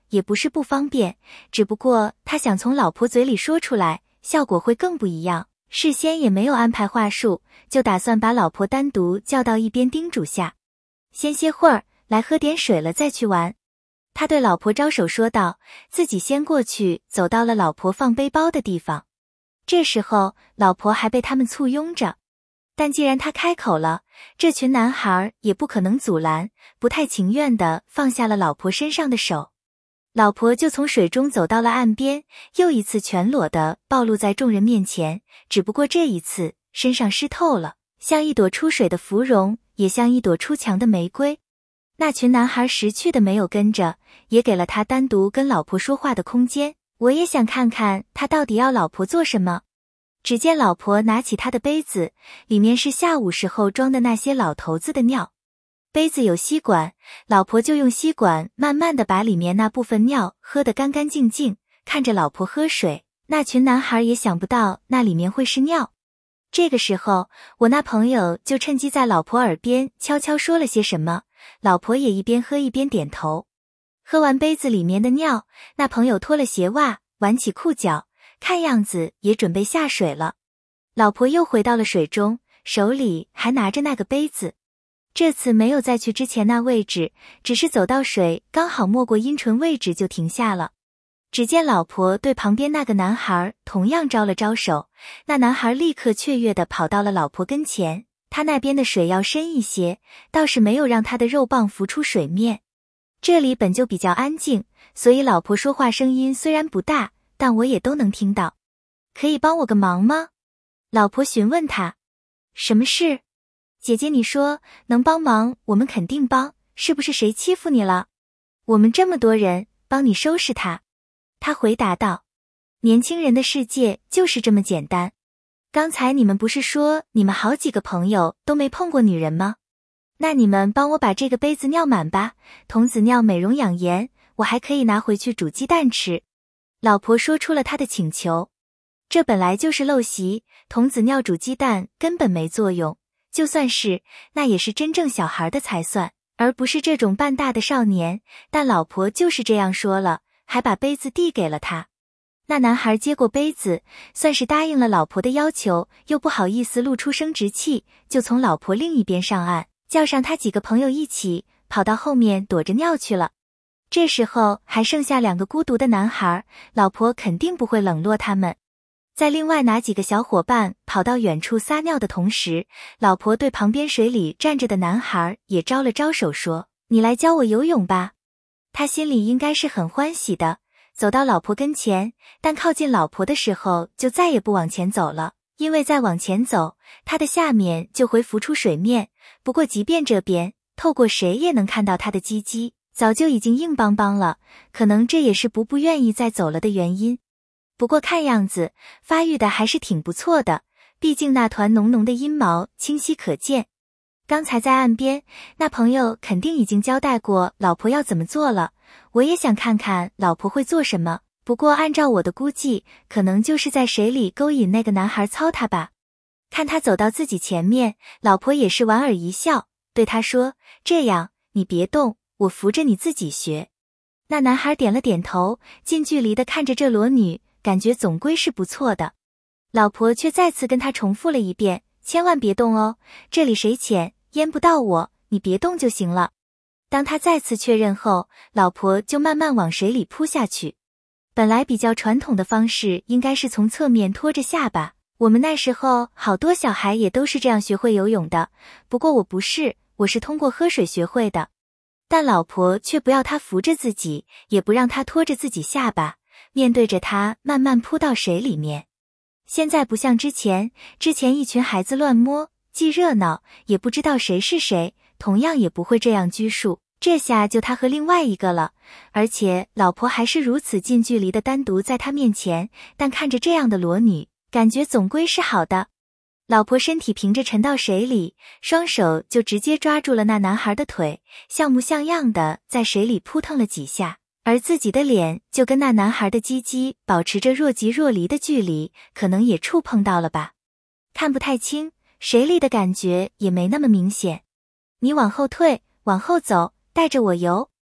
也不是不方便，只不过他想从老婆嘴里说出来，效果会更不一样。事先也没有安排话术，就打算把老婆单独叫到一边叮嘱下。先歇会儿，来喝点水了再去玩。他对老婆招手说道，自己先过去，走到了老婆放背包的地方。这时候，老婆还被他们簇拥着。但既然他开口了，这群男孩也不可能阻拦，不太情愿地放下了老婆身上的手。老婆就从水中走到了岸边，又一次全裸地暴露在众人面前，只不过这一次身上湿透了，像一朵出水的芙蓉，也像一朵出墙的玫瑰。那群男孩识趣的没有跟着，也给了他单独跟老婆说话的空间。我也想看看他到底要老婆做什么。只见老婆拿起他的杯子，里面是下午时候装的那些老头子的尿。杯子有吸管，老婆就用吸管慢慢地把里面那部分尿喝得干干净净。看着老婆喝水，那群男孩也想不到那里面会是尿。这个时候，我那朋友就趁机在老婆耳边悄悄说了些什么，老婆也一边喝一边点头。喝完杯子里面的尿，那朋友脱了鞋袜，挽起裤脚，看样子也准备下水了。老婆又回到了水中，手里还拿着那个杯子。这次没有再去之前那位置，只是走到水刚好没过阴唇位置就停下了。只见老婆对旁边那个男孩同样招了招手，那男孩立刻雀跃地跑到了老婆跟前，他那边的水要深一些，倒是没有让他的肉棒浮出水面。这里本就比较安静，所以老婆说话声音虽然不大，但我也都能听到。可以帮我个忙吗？老婆询问他。什么事？姐姐你说能帮忙，我们肯定帮，是不是谁欺负你了？我们这么多人，帮你收拾他。他回答道。年轻人的世界就是这么简单。刚才你们不是说你们好几个朋友都没碰过女人吗？那你们帮我把这个杯子尿满吧，童子尿美容养颜，我还可以拿回去煮鸡蛋吃。老婆说出了她的请求。这本来就是陋习，童子尿煮鸡蛋根本没作用，就算是，那也是真正小孩的才算，而不是这种半大的少年。但老婆就是这样说了，还把杯子递给了他。那男孩接过杯子，算是答应了老婆的要求，又不好意思露出生殖器，就从老婆另一边上岸，叫上他几个朋友一起跑到后面躲着尿去了。这时候还剩下2个孤独的男孩，老婆肯定不会冷落他们。在另外哪几个小伙伴跑到远处撒尿的同时，老婆对旁边水里站着的男孩也招了招手说，你来教我游泳吧。他心里应该是很欢喜的，走到老婆跟前，但靠近老婆的时候就再也不往前走了，因为再往前走，他的下面就会浮出水面。不过即便这边透过谁也能看到他的鸡鸡，早就已经硬邦邦了，可能这也是不愿意再走了的原因。不过看样子发育的还是挺不错的，毕竟那团浓浓的阴毛清晰可见。刚才在岸边，那朋友肯定已经交代过老婆要怎么做了，我也想看看老婆会做什么，不过按照我的估计，可能就是在水里勾引那个男孩操他吧。看他走到自己前面，老婆也是莞尔一笑，对他说，这样，你别动，我扶着你自己学。那男孩点了点头，近距离地看着这裸女，感觉总归是不错的。老婆却再次跟他重复了一遍，千万别动哦，这里水浅，淹不到我，你别动就行了。当他再次确认后，老婆就慢慢往水里扑下去。本来比较传统的方式应该是从侧面拖着下巴，我们那时候好多小孩也都是这样学会游泳的，不过我不是，我是通过喝水学会的。但老婆却不要他扶着自己，也不让他拖着自己下巴，面对着他慢慢扑到水里面。现在不像之前一群孩子乱摸，既热闹，也不知道谁是谁，同样也不会这样拘束。这下就他和另外一个了，而且老婆还是如此近距离的单独在他面前，但看着这样的裸女，感觉总归是好的。老婆身体平着沉到水里，双手就直接抓住了那男孩的腿，像模像样的在水里扑腾了几下，而自己的脸就跟那男孩的鸡鸡保持着若即若离的距离，可能也触碰到了吧。看不太清，水里的感觉也没那么明显。你往后退，往后走，带着我游。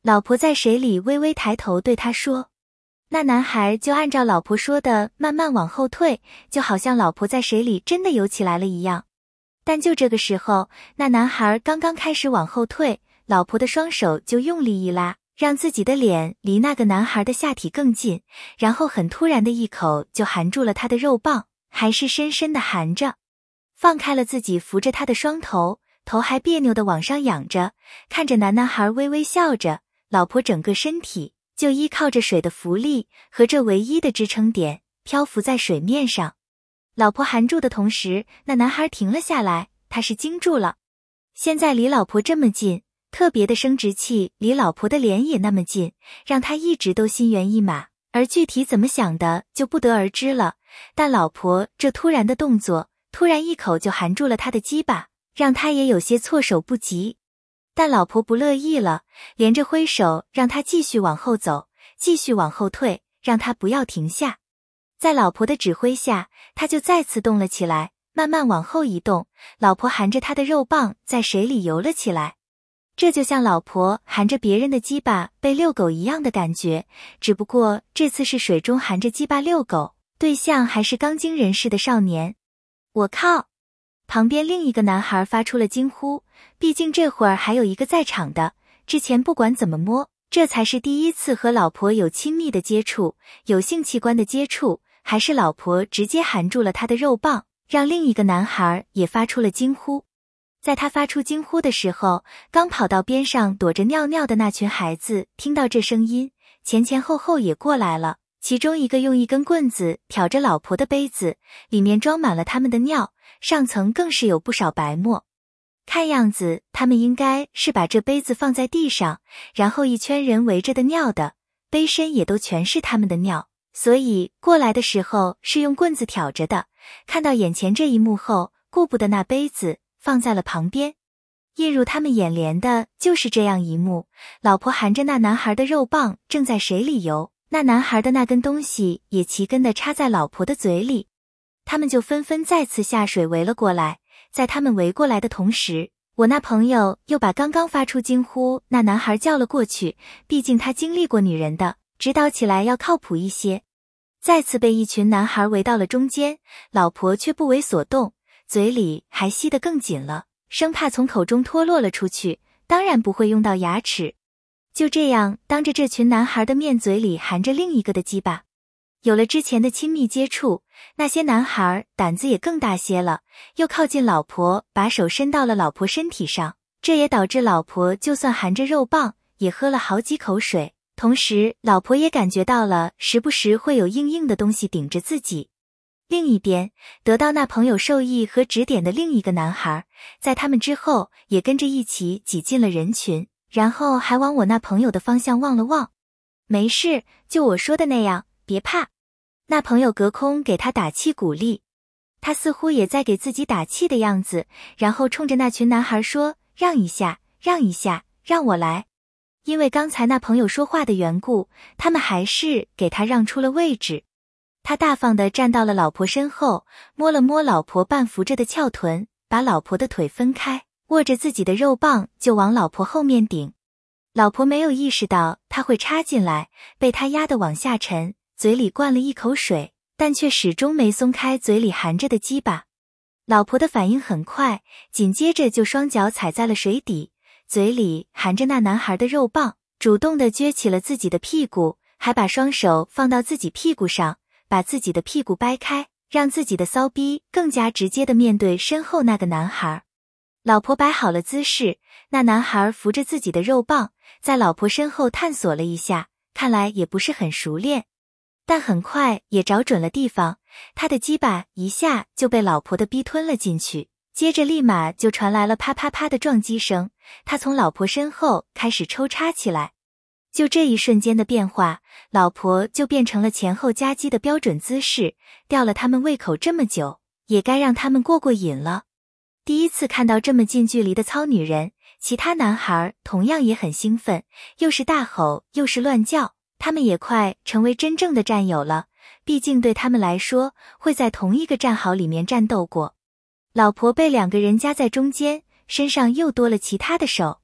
老婆在水里微微抬头对他说。那男孩就按照老婆说的慢慢往后退，就好像老婆在水里真的游起来了一样。但就这个时候，那男孩刚刚开始往后退，老婆的双手就用力一拉，让自己的脸离那个男孩的下体更近，然后很突然的一口就含住了他的肉棒，还是深深的含着。放开了自己扶着他的双头，头还别扭的往上仰着，看着男孩微微笑着，老婆整个身体就依靠着水的浮力和这唯一的支撑点漂浮在水面上。老婆含住的同时，那男孩停了下来，他是惊住了。现在离老婆这么近，特别的生殖器离老婆的脸也那么近，让他一直都心猿意马，而具体怎么想的就不得而知了。但老婆这突然的动作，突然一口就含住了他的鸡巴，让他也有些措手不及。但老婆不乐意了，连着挥手让他继续往后走，继续往后退，让他不要停下。在老婆的指挥下，他就再次动了起来，慢慢往后移动，老婆含着他的肉棒在水里游了起来。这就像老婆含着别人的鸡巴被遛狗一样的感觉，只不过这次是水中含着鸡巴遛狗，对象还是刚经人事的少年。我靠！旁边另一个男孩发出了惊呼，毕竟这会儿还有一个在场的，之前不管怎么摸，这才是第一次和老婆有亲密的接触，有性器官的接触，还是老婆直接含住了他的肉棒，让另一个男孩也发出了惊呼。在他发出惊呼的时候，刚跑到边上躲着尿尿的那群孩子听到这声音，前前后后也过来了，其中一个用一根棍子挑着老婆的杯子，里面装满了他们的尿，上层更是有不少白沫。看样子他们应该是把这杯子放在地上，然后一圈人围着的尿的，杯身也都全是他们的尿，所以过来的时候是用棍子挑着的。看到眼前这一幕后，顾不得那杯子，放在了旁边。映入他们眼帘的就是这样一幕，老婆含着那男孩的肉棒正在水里游，那男孩的那根东西也齐根地插在老婆的嘴里。他们就纷纷再次下水围了过来，在他们围过来的同时，我那朋友又把刚刚发出惊呼那男孩叫了过去，毕竟他经历过女人的，指导起来要靠谱一些。再次被一群男孩围到了中间，老婆却不为所动，嘴里还吸得更紧了，生怕从口中脱落了出去，当然不会用到牙齿。就这样当着这群男孩的面，嘴里含着另一个的鸡巴。有了之前的亲密接触，那些男孩胆子也更大些了，又靠近老婆，把手伸到了老婆身体上，这也导致老婆就算含着肉棒，也喝了好几口水，同时老婆也感觉到了时不时会有硬硬的东西顶着自己。另一边，得到那朋友授意和指点的另一个男孩，在他们之后也跟着一起挤进了人群，然后还往我那朋友的方向望了望。没事，就我说的那样，别怕。那朋友隔空给他打气鼓励，他似乎也在给自己打气的样子，然后冲着那群男孩说，让一下，让一下，让我来。因为刚才那朋友说话的缘故，他们还是给他让出了位置。他大方地站到了老婆身后，摸了摸老婆半扶着的翘臀，把老婆的腿分开，握着自己的肉棒就往老婆后面顶。老婆没有意识到他会插进来，被他压得往下沉，嘴里灌了一口水，但却始终没松开嘴里含着的鸡巴。老婆的反应很快，紧接着就双脚踩在了水底，嘴里含着那男孩的肉棒，主动地撅起了自己的屁股，还把双手放到自己屁股上，把自己的屁股掰开，让自己的骚逼更加直接地面对身后那个男孩。老婆摆好了姿势，那男孩扶着自己的肉棒，在老婆身后探索了一下，看来也不是很熟练，但很快也找准了地方，他的鸡巴一下就被老婆的逼吞了进去，接着立马就传来了啪啪啪的撞击声，他从老婆身后开始抽插起来。就这一瞬间的变化，老婆就变成了前后夹击的标准姿势，吊了他们胃口这么久，也该让他们过过瘾了。第一次看到这么近距离的操女人，其他男孩同样也很兴奋，又是大吼又是乱叫，他们也快成为真正的战友了，毕竟对他们来说，会在同一个战壕里面战斗过。老婆被两个人夹在中间，身上又多了其他的手。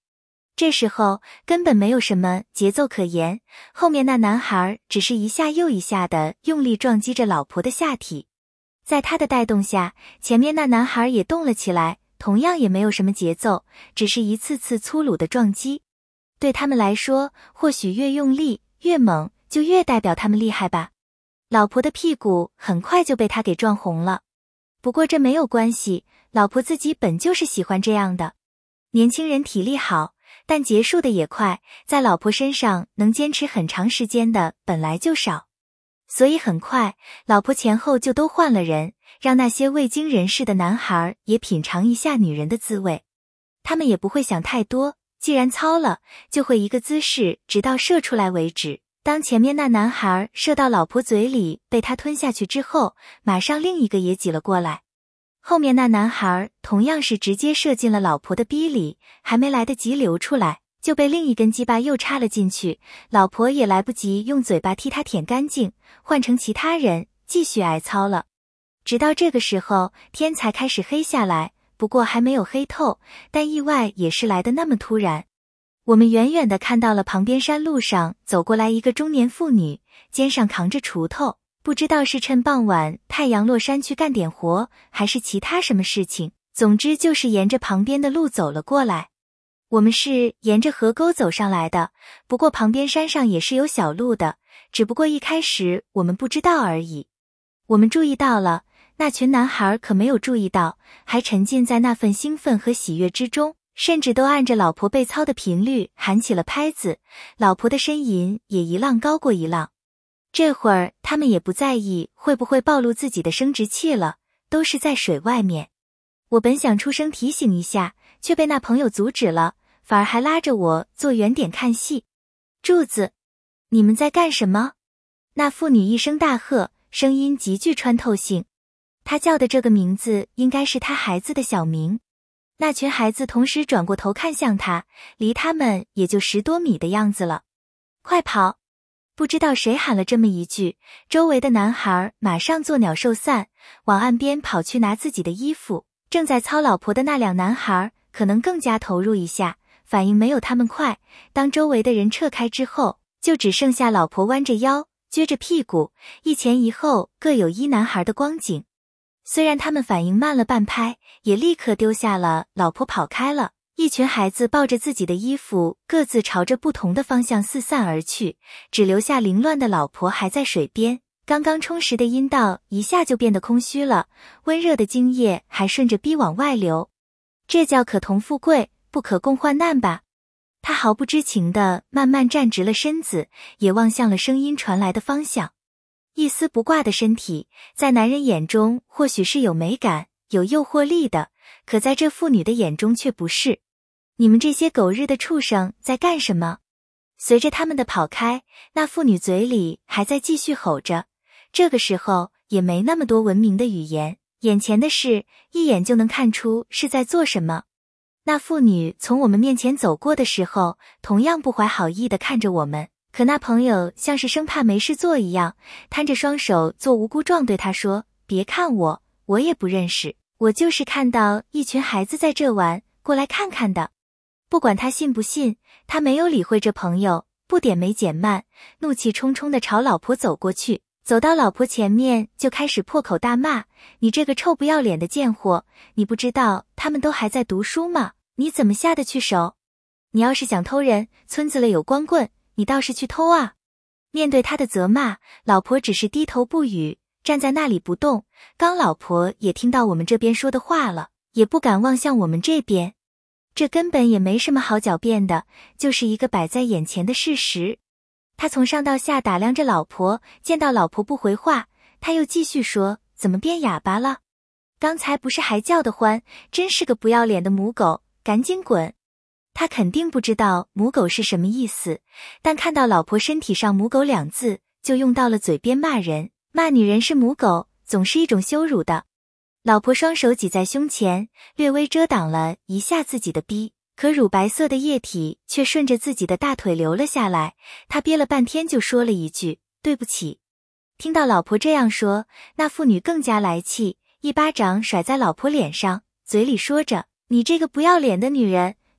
这时候根本没有什么节奏可言，后面那男孩只是一下又一下的用力撞击着老婆的下体。在他的带动下，前面那男孩也动了起来，同样也没有什么节奏，只是一次次粗鲁的撞击。对他们来说，或许越用力越猛，就越代表他们厉害吧。老婆的屁股很快就被他给撞红了。不过这没有关系，老婆自己本就是喜欢这样的。年轻人体力好，但结束的也快，在老婆身上能坚持很长时间的本来就少。所以很快，老婆前后就都换了人，让那些未经人事的男孩也品尝一下女人的滋味。他们也不会想太多，既然操了，就会一个姿势直到射出来为止。当前面那男孩射到老婆嘴里被他吞下去之后，马上另一个也挤了过来。后面那男孩同样是直接射进了老婆的逼里，还没来得及流出来，就被另一根鸡巴又插了进去，老婆也来不及用嘴巴替他舔干净，换成其他人继续挨操了。直到这个时候，天才开始黑下来，不过还没有黑透，但意外也是来得那么突然。我们远远地看到了旁边山路上走过来一个中年妇女，肩上扛着锄头，不知道是趁傍晚太阳落山去干点活，还是其他什么事情，总之就是沿着旁边的路走了过来。我们是沿着河沟走上来的，不过旁边山上也是有小路的，只不过一开始我们不知道而已。我们注意到了，那群男孩可没有注意到，还沉浸在那份兴奋和喜悦之中，甚至都按着老婆被操的频率喊起了拍子，老婆的呻吟也一浪高过一浪。这会儿他们也不在意会不会暴露自己的生殖器了，都是在水外面。我本想出声提醒一下，却被那朋友阻止了，反而还拉着我坐远点看戏。柱子，你们在干什么？那妇女一声大喝，声音极具穿透性。她叫的这个名字应该是她孩子的小名。那群孩子同时转过头看向她，离他们也就10多米的样子了。快跑！不知道谁喊了这么一句，周围的男孩马上作鸟兽散，往岸边跑去拿自己的衣服。正在操老婆的那两男孩可能更加投入一下，反应没有他们快，当周围的人撤开之后，就只剩下老婆弯着腰，撅着屁股，一前一后各有一男孩的光景。虽然他们反应慢了半拍，也立刻丢下了老婆跑开了。一群孩子抱着自己的衣服，各自朝着不同的方向四散而去，只留下凌乱的老婆还在水边。刚刚充实的阴道一下就变得空虚了，温热的精液还顺着逼往外流。这叫可同富贵，不可共患难吧？他毫不知情地慢慢站直了身子，也望向了声音传来的方向。一丝不挂的身体，在男人眼中或许是有美感、有诱惑力的，可在这妇女的眼中却不是。你们这些狗日的畜生在干什么？随着他们的跑开，那妇女嘴里还在继续吼着，这个时候也没那么多文明的语言，眼前的事一眼就能看出是在做什么。那妇女从我们面前走过的时候，同样不怀好意地看着我们，可那朋友像是生怕没事做一样，摊着双手做无辜状对他说，别看我，我也不认识，我就是看到一群孩子在这玩，过来看看的。不管他信不信，他没有理会这朋友，不点没减慢，怒气冲冲地朝老婆走过去，走到老婆前面就开始破口大骂，你这个臭不要脸的贱货，你不知道他们都还在读书吗？你怎么下得去手？你要是想偷人，村子里有光棍，你倒是去偷啊！面对他的责骂，老婆只是低头不语，站在那里不动。刚老婆也听到我们这边说的话了，也不敢望向我们这边。这根本也没什么好狡辩的，就是一个摆在眼前的事实。他从上到下打量着老婆，见到老婆不回话，他又继续说，怎么变哑巴了？刚才不是还叫得欢，真是个不要脸的母狗，赶紧滚！他肯定不知道母狗是什么意思，但看到老婆身体上母狗2字，就用到了嘴边骂人，骂女人是母狗，总是一种羞辱的。老婆双手挤在胸前，略微遮挡了一下自己的逼，可乳白色的液体却顺着自己的大腿流了下来。她憋了半天就说了一句，对不起。听到老婆这样说，那妇女更加来气，一巴掌甩在老婆脸上，嘴里说着，你这个不要脸的女人，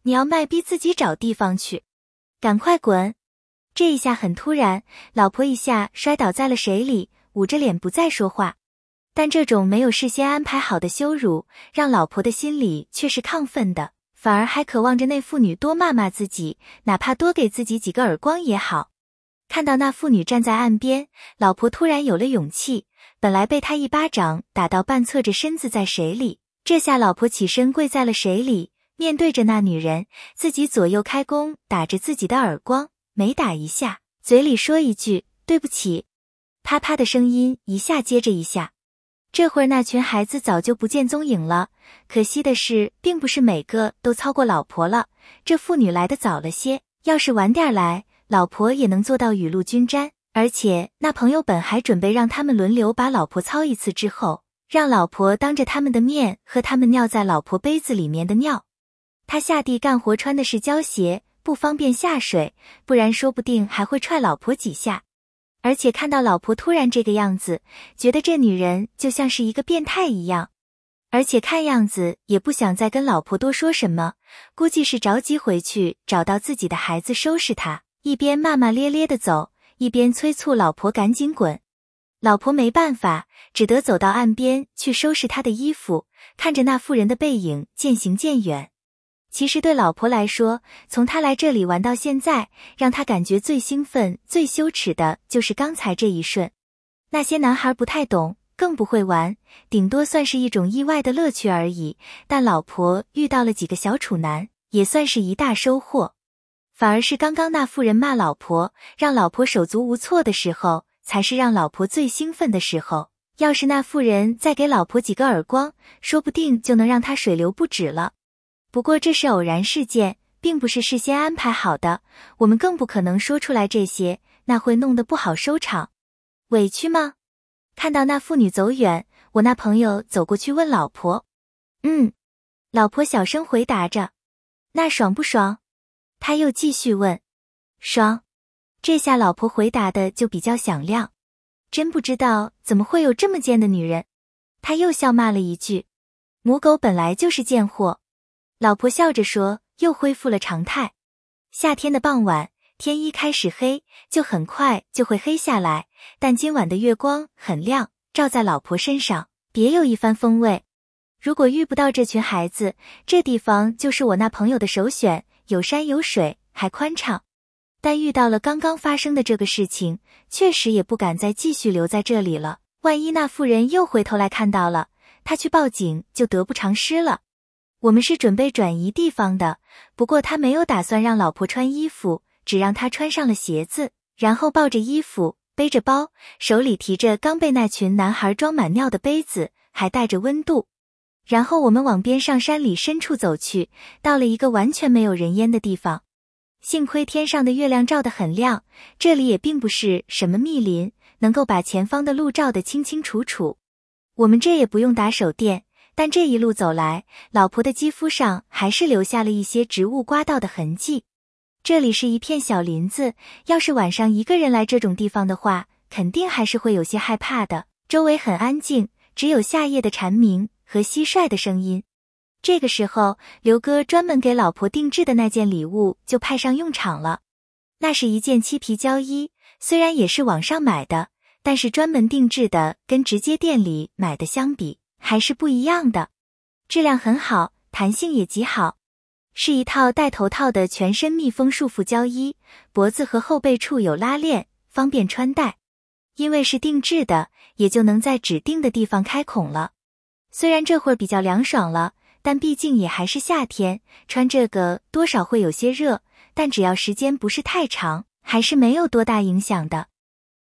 你要卖逼自己找地方去，赶快滚！这一下很突然，老婆一下摔倒在了水里，捂着脸不再说话。但这种没有事先安排好的羞辱，让老婆的心里却是亢奋的，反而还渴望着那妇女多骂骂自己，哪怕多给自己几个耳光也好。看到那妇女站在岸边，老婆突然有了勇气，本来被她一巴掌打到半侧着身子在水里，这下老婆起身跪在了水里，面对着那女人，自己左右开弓打着自己的耳光，每打一下，嘴里说一句对不起，啪啪的声音一下接着一下。这会儿那群孩子早就不见踪影了，可惜的是并不是每个都操过老婆了，这妇女来得早了些，要是晚点来，老婆也能做到雨露均沾。而且那朋友本还准备让他们轮流把老婆操一次之后，让老婆当着他们的面喝他们尿在老婆杯子里面的尿。他下地干活穿的是胶鞋，不方便下水，不然说不定还会踹老婆几下。而且看到老婆突然这个样子，觉得这女人就像是一个变态一样，而且看样子也不想再跟老婆多说什么，估计是着急回去找到自己的孩子收拾他，一边骂骂咧咧的走，一边催促老婆赶紧滚。老婆没办法，只得走到岸边去收拾她的衣服，看着那妇人的背影渐行渐远。其实对老婆来说，从她来这里玩到现在，让她感觉最兴奋、最羞耻的就是刚才这一瞬。那些男孩不太懂，更不会玩，顶多算是一种意外的乐趣而已，但老婆遇到了几个小处男，也算是一大收获。反而是刚刚那妇人骂老婆，让老婆手足无措的时候，才是让老婆最兴奋的时候。要是那妇人再给老婆几个耳光，说不定就能让她水流不止了。不过这是偶然事件，并不是事先安排好的，我们更不可能说出来这些，那会弄得不好收场。委屈吗？看到那妇女走远，我那朋友走过去问老婆。老婆小声回答着。那爽不爽？他又继续问。爽。这下老婆回答的就比较响亮。真不知道怎么会有这么贱的女人。他又笑骂了一句。母狗本来就是贱货。老婆笑着说，又恢复了常态。夏天的傍晚，天一开始黑，就很快就会黑下来，但今晚的月光很亮，照在老婆身上，别有一番风味。如果遇不到这群孩子，这地方就是我那朋友的首选，有山有水，还宽敞。但遇到了刚刚发生的这个事情，确实也不敢再继续留在这里了，万一那妇人又回头来看到了，他去报警就得不偿失了。我们是准备转移地方的，不过他没有打算让老婆穿衣服，只让她穿上了鞋子，然后抱着衣服，背着包，手里提着刚被那群男孩装满尿的杯子，还带着温度。然后我们往边上山里深处走去，到了一个完全没有人烟的地方。幸亏天上的月亮照得很亮，这里也并不是什么密林，能够把前方的路照得清清楚楚。我们这也不用打手电，但这一路走来，老婆的肌肤上还是留下了一些植物刮到的痕迹。这里是一片小林子，要是晚上一个人来这种地方的话，肯定还是会有些害怕的。周围很安静，只有夏夜的蝉鸣和蟋蟀的声音。这个时候，刘哥专门给老婆定制的那件礼物就派上用场了。那是一件漆皮胶衣，虽然也是网上买的，但是专门定制的跟直接店里买的相比，还是不一样的。质量很好，弹性也极好。是一套带头套的全身密封束缚胶衣，脖子和后背处有拉链，方便穿戴。因为是定制的，也就能在指定的地方开孔了。虽然这会儿比较凉爽了，但毕竟也还是夏天，穿这个多少会有些热，但只要时间不是太长，还是没有多大影响的。